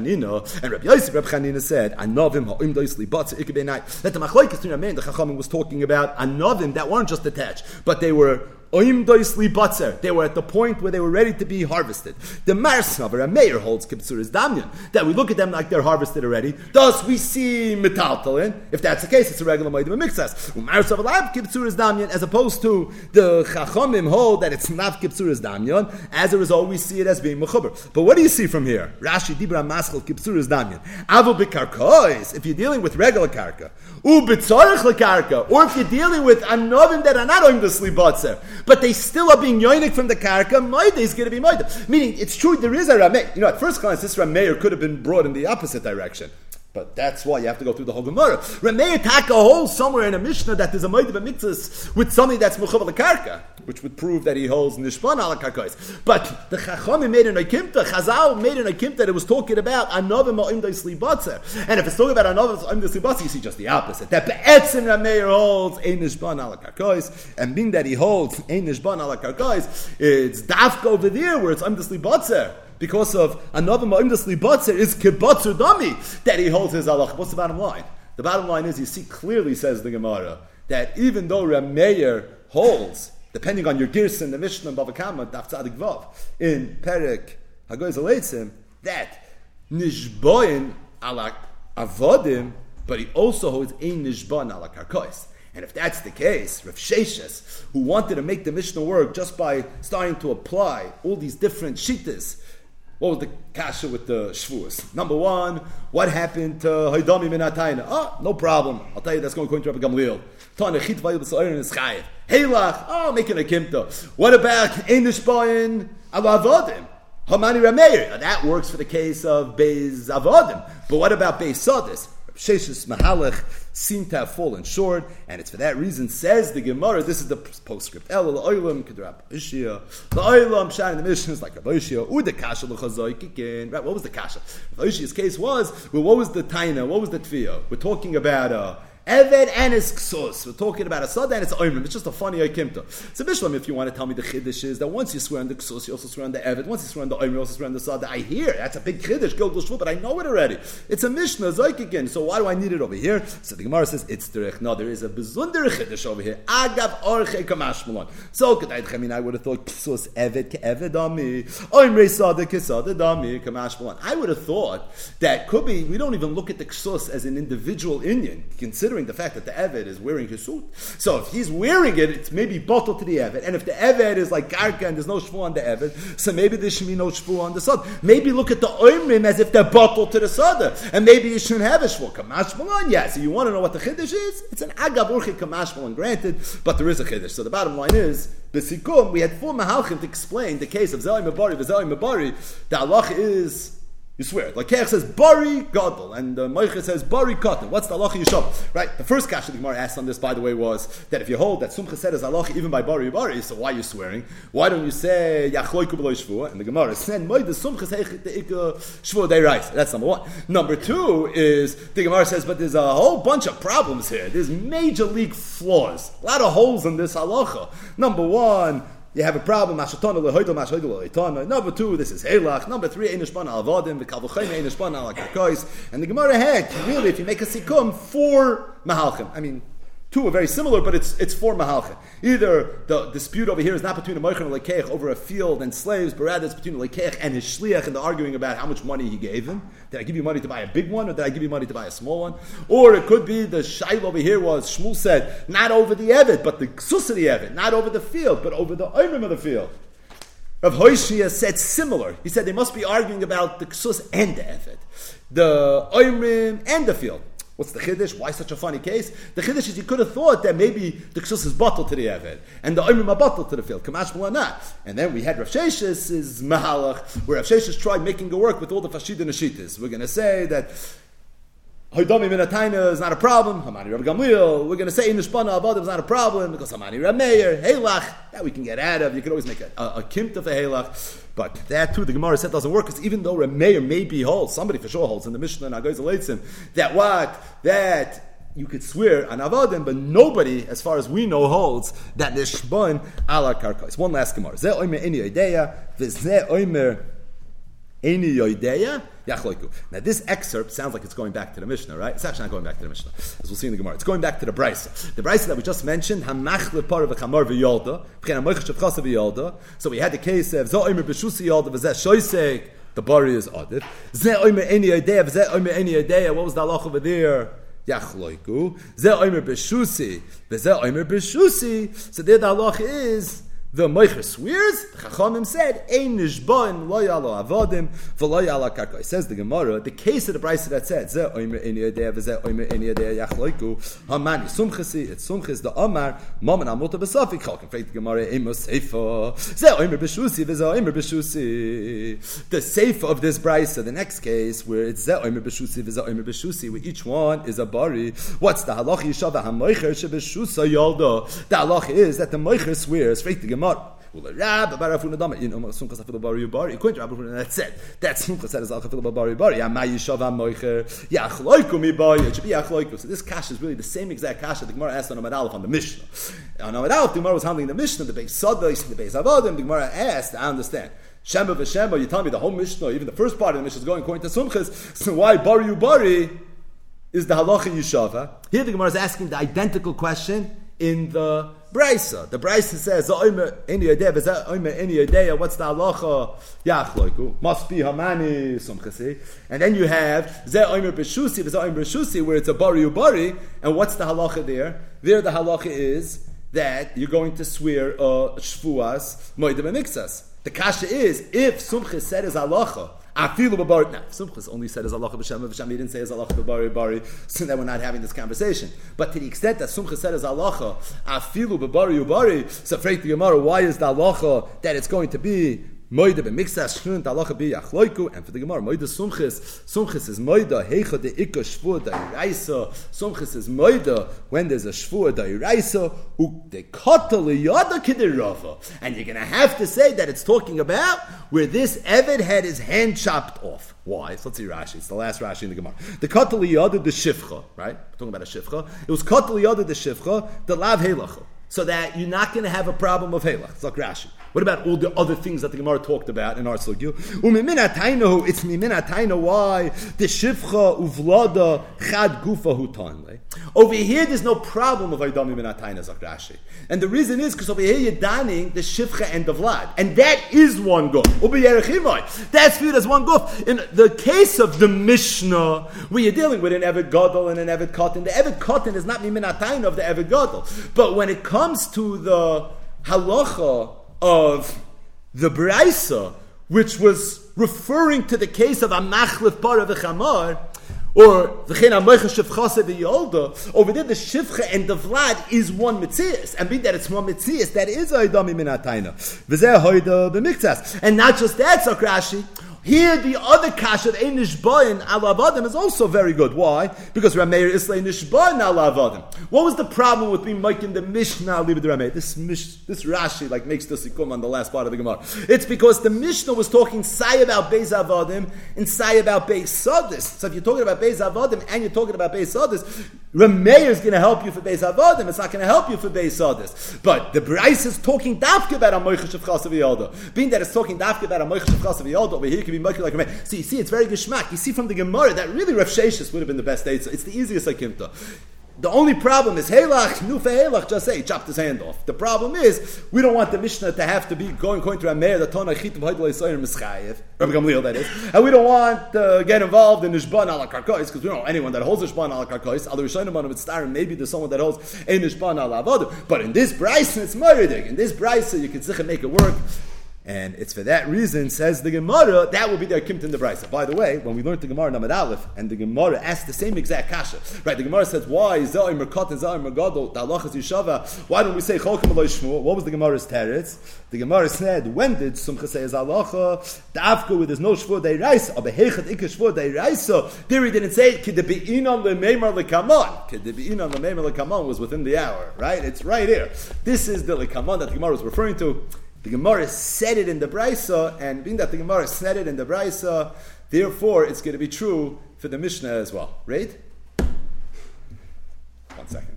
Chanina said, Anovim ha'im doisli batz ikebei night. That the Machlokes between Rameir and the Chacham was talking about Anovim that weren't just attached, but they were Oim doisli batzer. They were at the point where they were ready to be harvested. The Marsnaver, Rameir holds Kibtzuris Damyan, that we look at them like they're harvested already. Thus we see Metaltalin. If that's the case, it's a regular Moedim Mixas. Umarsav Lab Kibtzuris Damyan, as opposed to the Chachomim hold that it's not Kibtzuris Damyan. As a result, we see it as being Mechuber. But what do you see from here? Rashi Dibra Maschel Kibtzuris Damyan. Avu Bikarkois, if you're dealing with regular Karka, U Bitzarech Lekarka, or if you're dealing with Anovim that are not Oim doisli batzer, but they still are being yoinik from the karka, Maida is going to be Maida. Meaning, it's true, there is a Rameir. At first glance, this Rameir could have been brought in the opposite direction. But that's why you have to go through the whole Gemara. Rameir taka holds somewhere in a Mishnah that there's a Maida b'mitzvahs with something that's Mechubar L'Karka, which would prove that he holds Nishban ala Karkais. But the Chachamim made an Akimta, Chazal made an Akimta that it was talking about Anovim ha'im doisli batzer. And if it's talking about Anovim ha'im doisli batzer, you see just the opposite. That Be'etzim Rameir holds Ein Nishban ala Karkais, and being that he holds Ein Nishban ala Karkais, it's Dafka over there where it's ha'im doisli batzer. Because of another ma'imdasli batzer is kibatzer dami that he holds his halach. What's the bottom line? The bottom line is, you see clearly, says the Gemara, that even though Rameir holds, depending on your girs in the Mishnah Bava Kama Daf Tzadik Vav in Perek Hagoyz Aleitzim, that nishboin ala avodim, but he also holds ein nishbon ala karkois. And if that's the case, Rav Sheshes, who wanted to make the Mishnah work just by starting to apply all these different shittas, what was the kasha with the shvuas? Number one, what happened to Haidami min Hatayna? No problem. I'll tell you that's going according to Rabbi Gamliel. Tanechit vayil b'sa'ir is chayiv. Heilach, making a kimta. What about Einish Bayin ala Avodim? Hamani Rameir. That works for the case of Beis Avodim. But what about Beis Sadis? Sheshes Mahalach seem to have fallen short, and it's for that reason, says the Gemara, this is the postscript. El Oilam Kedrab Ishia. The Oilam Shine in the Mishnah is like Rabbi Ishia. Ude Kasha L'Chazoi Kikin. Right, what was the Kasha? Rabbi Ishia's case was, well, what was the Taina? What was the Tfiya? We're talking about Eved and his Ksus. We're talking about a Sada and its Oimrim. It's just a funny Aikimta. So Bishlam, if you want to tell me the Chiddush is that once you swear on the Ksus, you also swear on the Eved. Once you swear on the Oimrim, you also swear on the Sada. I hear. That's a big Chiddush, Gilgul Shvu, but I know it already. It's a Mishnah, Zoik again. So why do I need it over here? So the Gemara says, it's Derech. No, there is a Bezunder Chiddush over here. Agav Orche Kamash Malon. So, I would have thought, Ksus Eved Ke'eved Ami. Oimre Sada Kesada Dami Kamash Malon. I would have thought that could be, we don't even look at the Ksus as an individual Indian, considering the fact that the Eved is wearing his suit. So if he's wearing it, it's maybe bottled to the Eved. And if the Eved is like Karka and there's no shvu on the Eved, so maybe there should be no shvu on the Sada. Maybe look at the Oimrim as if they're bottled to the Sada. And maybe you shouldn't have a shvu. Kamash Malon, yeah. So you want to know what the Chiddush is? It's an Agav Urchi Kamash Malon, granted, but there is a Chiddush. So the bottom line is, B'sikum, we had 4 Mahalchim to explain the case of Zeli Mabari, V'Zeli Mabari. The halach is, You swear. Like Keach says, Bari Gadol, and Moicha says, Bari Katan. What's the halacha Yishav? Right? The first kasha the Gemara asked on this, by the way, was that if you hold that Sumcha said is halacha even by Bari Bari, so why are you swearing? Why don't you say, Yachloiku b'lo Shvua? And the Gemara said, Moid the Sumcha seich the Ika Shvua Deiraisa. That's number one. Number two is, the Gemara says, but there's a whole bunch of problems here. There's major league flaws. A lot of holes in this halacha. Number one, you have a problem. Number two, this is Heilach. Number three, Einishpan al Avadim, the Kalvuchayim Einishpan al Karkois. And the Gemara had, really, if you make a Sikum, 4 Mahalchim. I mean, 2 are very similar, but it's 4 Mahalchim. Either the dispute over here is not between a Moichen and a Lekeich over a field and slaves, but rather it's between a Lekeich and his Shliach, and they're arguing about how much money he gave him. Did I give you money to buy a big one, or did I give you money to buy a small one? Or it could be the Shail over here was, Shmuel said, not over the Evet, but the Ksus of the Evet, not over the field, but over the Oimrim of the field. Rav Hoshia said similar. He said they must be arguing about the Ksus and the Evet, the Oimrim and the field. What's the Chiddush? Why such a funny case? The Chiddush is you could have thought that maybe the Ksus is bottled to the Evet, and the Oimrim are bottled to the field. Kamash not. And then we had Rav Shesh's Mahalach, where Rav Sheshes tried making it work with all the Fashid and Ashitas. We're going to say that Hoydami Minataina is not a problem. Hamani Rav Gamliel. We're going to say Inishpana Avadim is not a problem because Hamani Rav Meir. Heilach, that we can get out of. You can always make a kimt of a Heilach. But that too, the Gemara said doesn't work because even though Rav Meir may be holds, somebody for sure holds in the Mishnah and Agoiz Aleitzim, that you could swear on Avadim, but nobody, as far as we know, holds that Nishban ala Karkais. One last Gemara. Zeh Oimer Eni Yodeya, v'zeh Oimer Eni Yodeya. Now this excerpt sounds like it's going back to the Mishnah, right? It's actually not going back to the Mishnah, as we'll see in the Gemara. It's going back to the Brisa. The Brisa that we just mentioned, Hamachle par v'chamar v'yolda, v'chen hamoich shevchasa v'yolda. So we had the case of Zo Omer b'shusi yolda v'zeh shoysek, the bari is adif. Zeh Omer eni yodea, v'zeh Omer eni yodea. What was the halach over there? Yachloiku. Zeh Omer b'shusi, v'zeh Omer b'shusi. So there the halach is, the Meicher swears, the Chachamim said, Ein nishbain lo yalo avadim v'lo yalo karka. Says the Gemara, the case of the Brisa that said, Zeh oimer eni yodea v'zeh oimer eni yodea yachloiku, hamani sumchasi, it's sumchis the Amar, maman amota b'safik chalkin. Freit the Gemara, emos seifa, Zeh oimer b'shusi v'zeh oimer b'shusi. The seifa of this Brisa, the next case, where it's Zeh oimer b'shusi v'zeh oimer b'shusi, where each one is a bari. What's the halach yishav ha'meicher sheb'shusa yolda? The halach is that the Meicher swears, Freit the Gemara, that's it. That's Simcha said as Al-Chafil Bari Bari. It should be Yachloiku. So this kasha is really the same exact kasha the Gemara asked on Amud Aleph on the Mishnah. On Amud Aleph, the Gemara was handling the Mishnah, the Beis Sadais, the Beis Avodim. The Gemara asked, I understand. Shema v'Shema, you tell me the whole Mishnah, even the first part of the Mishnah is going according to Sumchas. So why Bari Bari is the halacha Yishava? Here the Gemara is asking the identical question in the Brisa. The Brisa says, what's the halacha? Yachloiku. Must be Hamani Sumchasi. And then you have Zeh Oimer B'Shusi, Zeh Oimer B'Shusi, where it's a Bari Ubari. And what's the halacha there? There the halacha is that you're going to swear Shvuas Moed B'Miktsas. The kasha is, if Sumchas said as halacha, Afilu b'bari. Now, Sumchas only said as halacha b'shem, he didn't say as halacha b'bari, so then we're not having this conversation. But to the extent that Sumchas said as halacha, Afilu b'bari, so Freit the Gemara, why is the halacha that it's going to be Moida b'miktsas shchun halacha b'yachloiku, and for the Gemara, Moida Sumchas is Moida heicha de'ika shvua da'iraisa. Sumchas is Moida when there's a shvua da'iraisa u'dekata liyada k'derava, and you're going to have to say that it's talking about where this Eved had his hand chopped off. Why? So let's see Rashi. It's the last Rashi in the Gemara. The kata liyada the shifcha, right? We're talking about a shifcha. It was kata liyada the shifcha, the lav heilacha, so that you're not going to have a problem of heilach. It's like Rashi. What about all the other things that the Gemara talked about in our sugya? It's miminataino why the shivcha uvlada chad gufa hutanle. Over here, there's no problem of aydami minataina zakrashi, and the reason is because over here you're daning the shivcha and the vlad, and that is one guf. That's viewed as one guf. In the case of the Mishnah, where you're dealing with an Eved Gadol and an Eved Katan, the Eved Katan is not miminataina of the Eved Gadol, but when it comes to the halacha of the Braisa, which was referring to the case of a machlif bar of a chamar, or v'chein ha-moicha shevchasa v'yolda, over there the shivcha and the vlad is one mitzias, and being that it's one mitzias, that is a idami min hatayna. V'zeh hoida b'miktas. And not just that, Sakrashi, Here, the other kasha, the nishbayin ala avadim, is also very good. Why? Because Rameir Islay nishbayin ala avadim. What was the problem with being making the Mishnah leave the Rameir? This Rashi makes the sikum on the last part of the Gemara. It's because the Mishnah was talking say about Beis Avadim and say about Beis Sadis. So if you're talking about Beis Avadim and you're talking about Beis Sadis, Rameir is going to help you for Beis Avadim. It's not going to help you for Beis Sadis. But the Brais is talking dafke about a Moichesh of Chasav Yalda. Being that it's talking dafke about a Moichesh of Chasav Yalda, over here can be Moichesh like Rameir. So you see, it's very geschmack. You see from the Gemara that really Rav Sheshes would have been the best eitzah. It's the easiest akimta. The only problem is Heilach, Nufa Heilach, just say, chopped his hand off. The problem is, we don't want the Mishnah to have to be going to Rameir, the Tona Chitim Haidla Yisayir Mischayev, Rabbi Gamliel that is, and we don't want to get involved in Nishban ala Karkois, because we don't know anyone that holds Nishban ala Karkois, Al Rishonim on Mitztarim, maybe there's someone that holds a Nishban ala Avodah, but in this Bryson, it's Meridig. In this Bryson, you can sicher make it work. And it's for that reason, says the Gemara, that will be their kimt in the Brisa. By the way, when we learned the Gemara Namad Aleph, and the Gemara asked the same exact kasha, right? The Gemara says, why Zai Merkat and Zai Mergadol, the Halachas Yishava, why don't we say Cholkim Aloi Shmuel? What was the Gemara's teretz? The Gemara said, when did Sumcha say Zalacha, the Afka with his no Shvur Dei Raisa, or Behechat Ika Shvur Dei Raisa, there he didn't say, Kid the Be'inon Lemeimar Lekamon. Kid the Be'inon Lemeimar Lekamon was within the hour, right? It's right here. This is the Lekamon that the Gemara was referring to. The Gemara said it in the Brisa, and being that the Gemara said it in the Brisa, therefore it's going to be true for the Mishnah as well. Right? 1 second.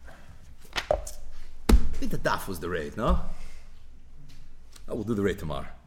I think the daf was the raid, no? Oh, we'll do the raid tomorrow.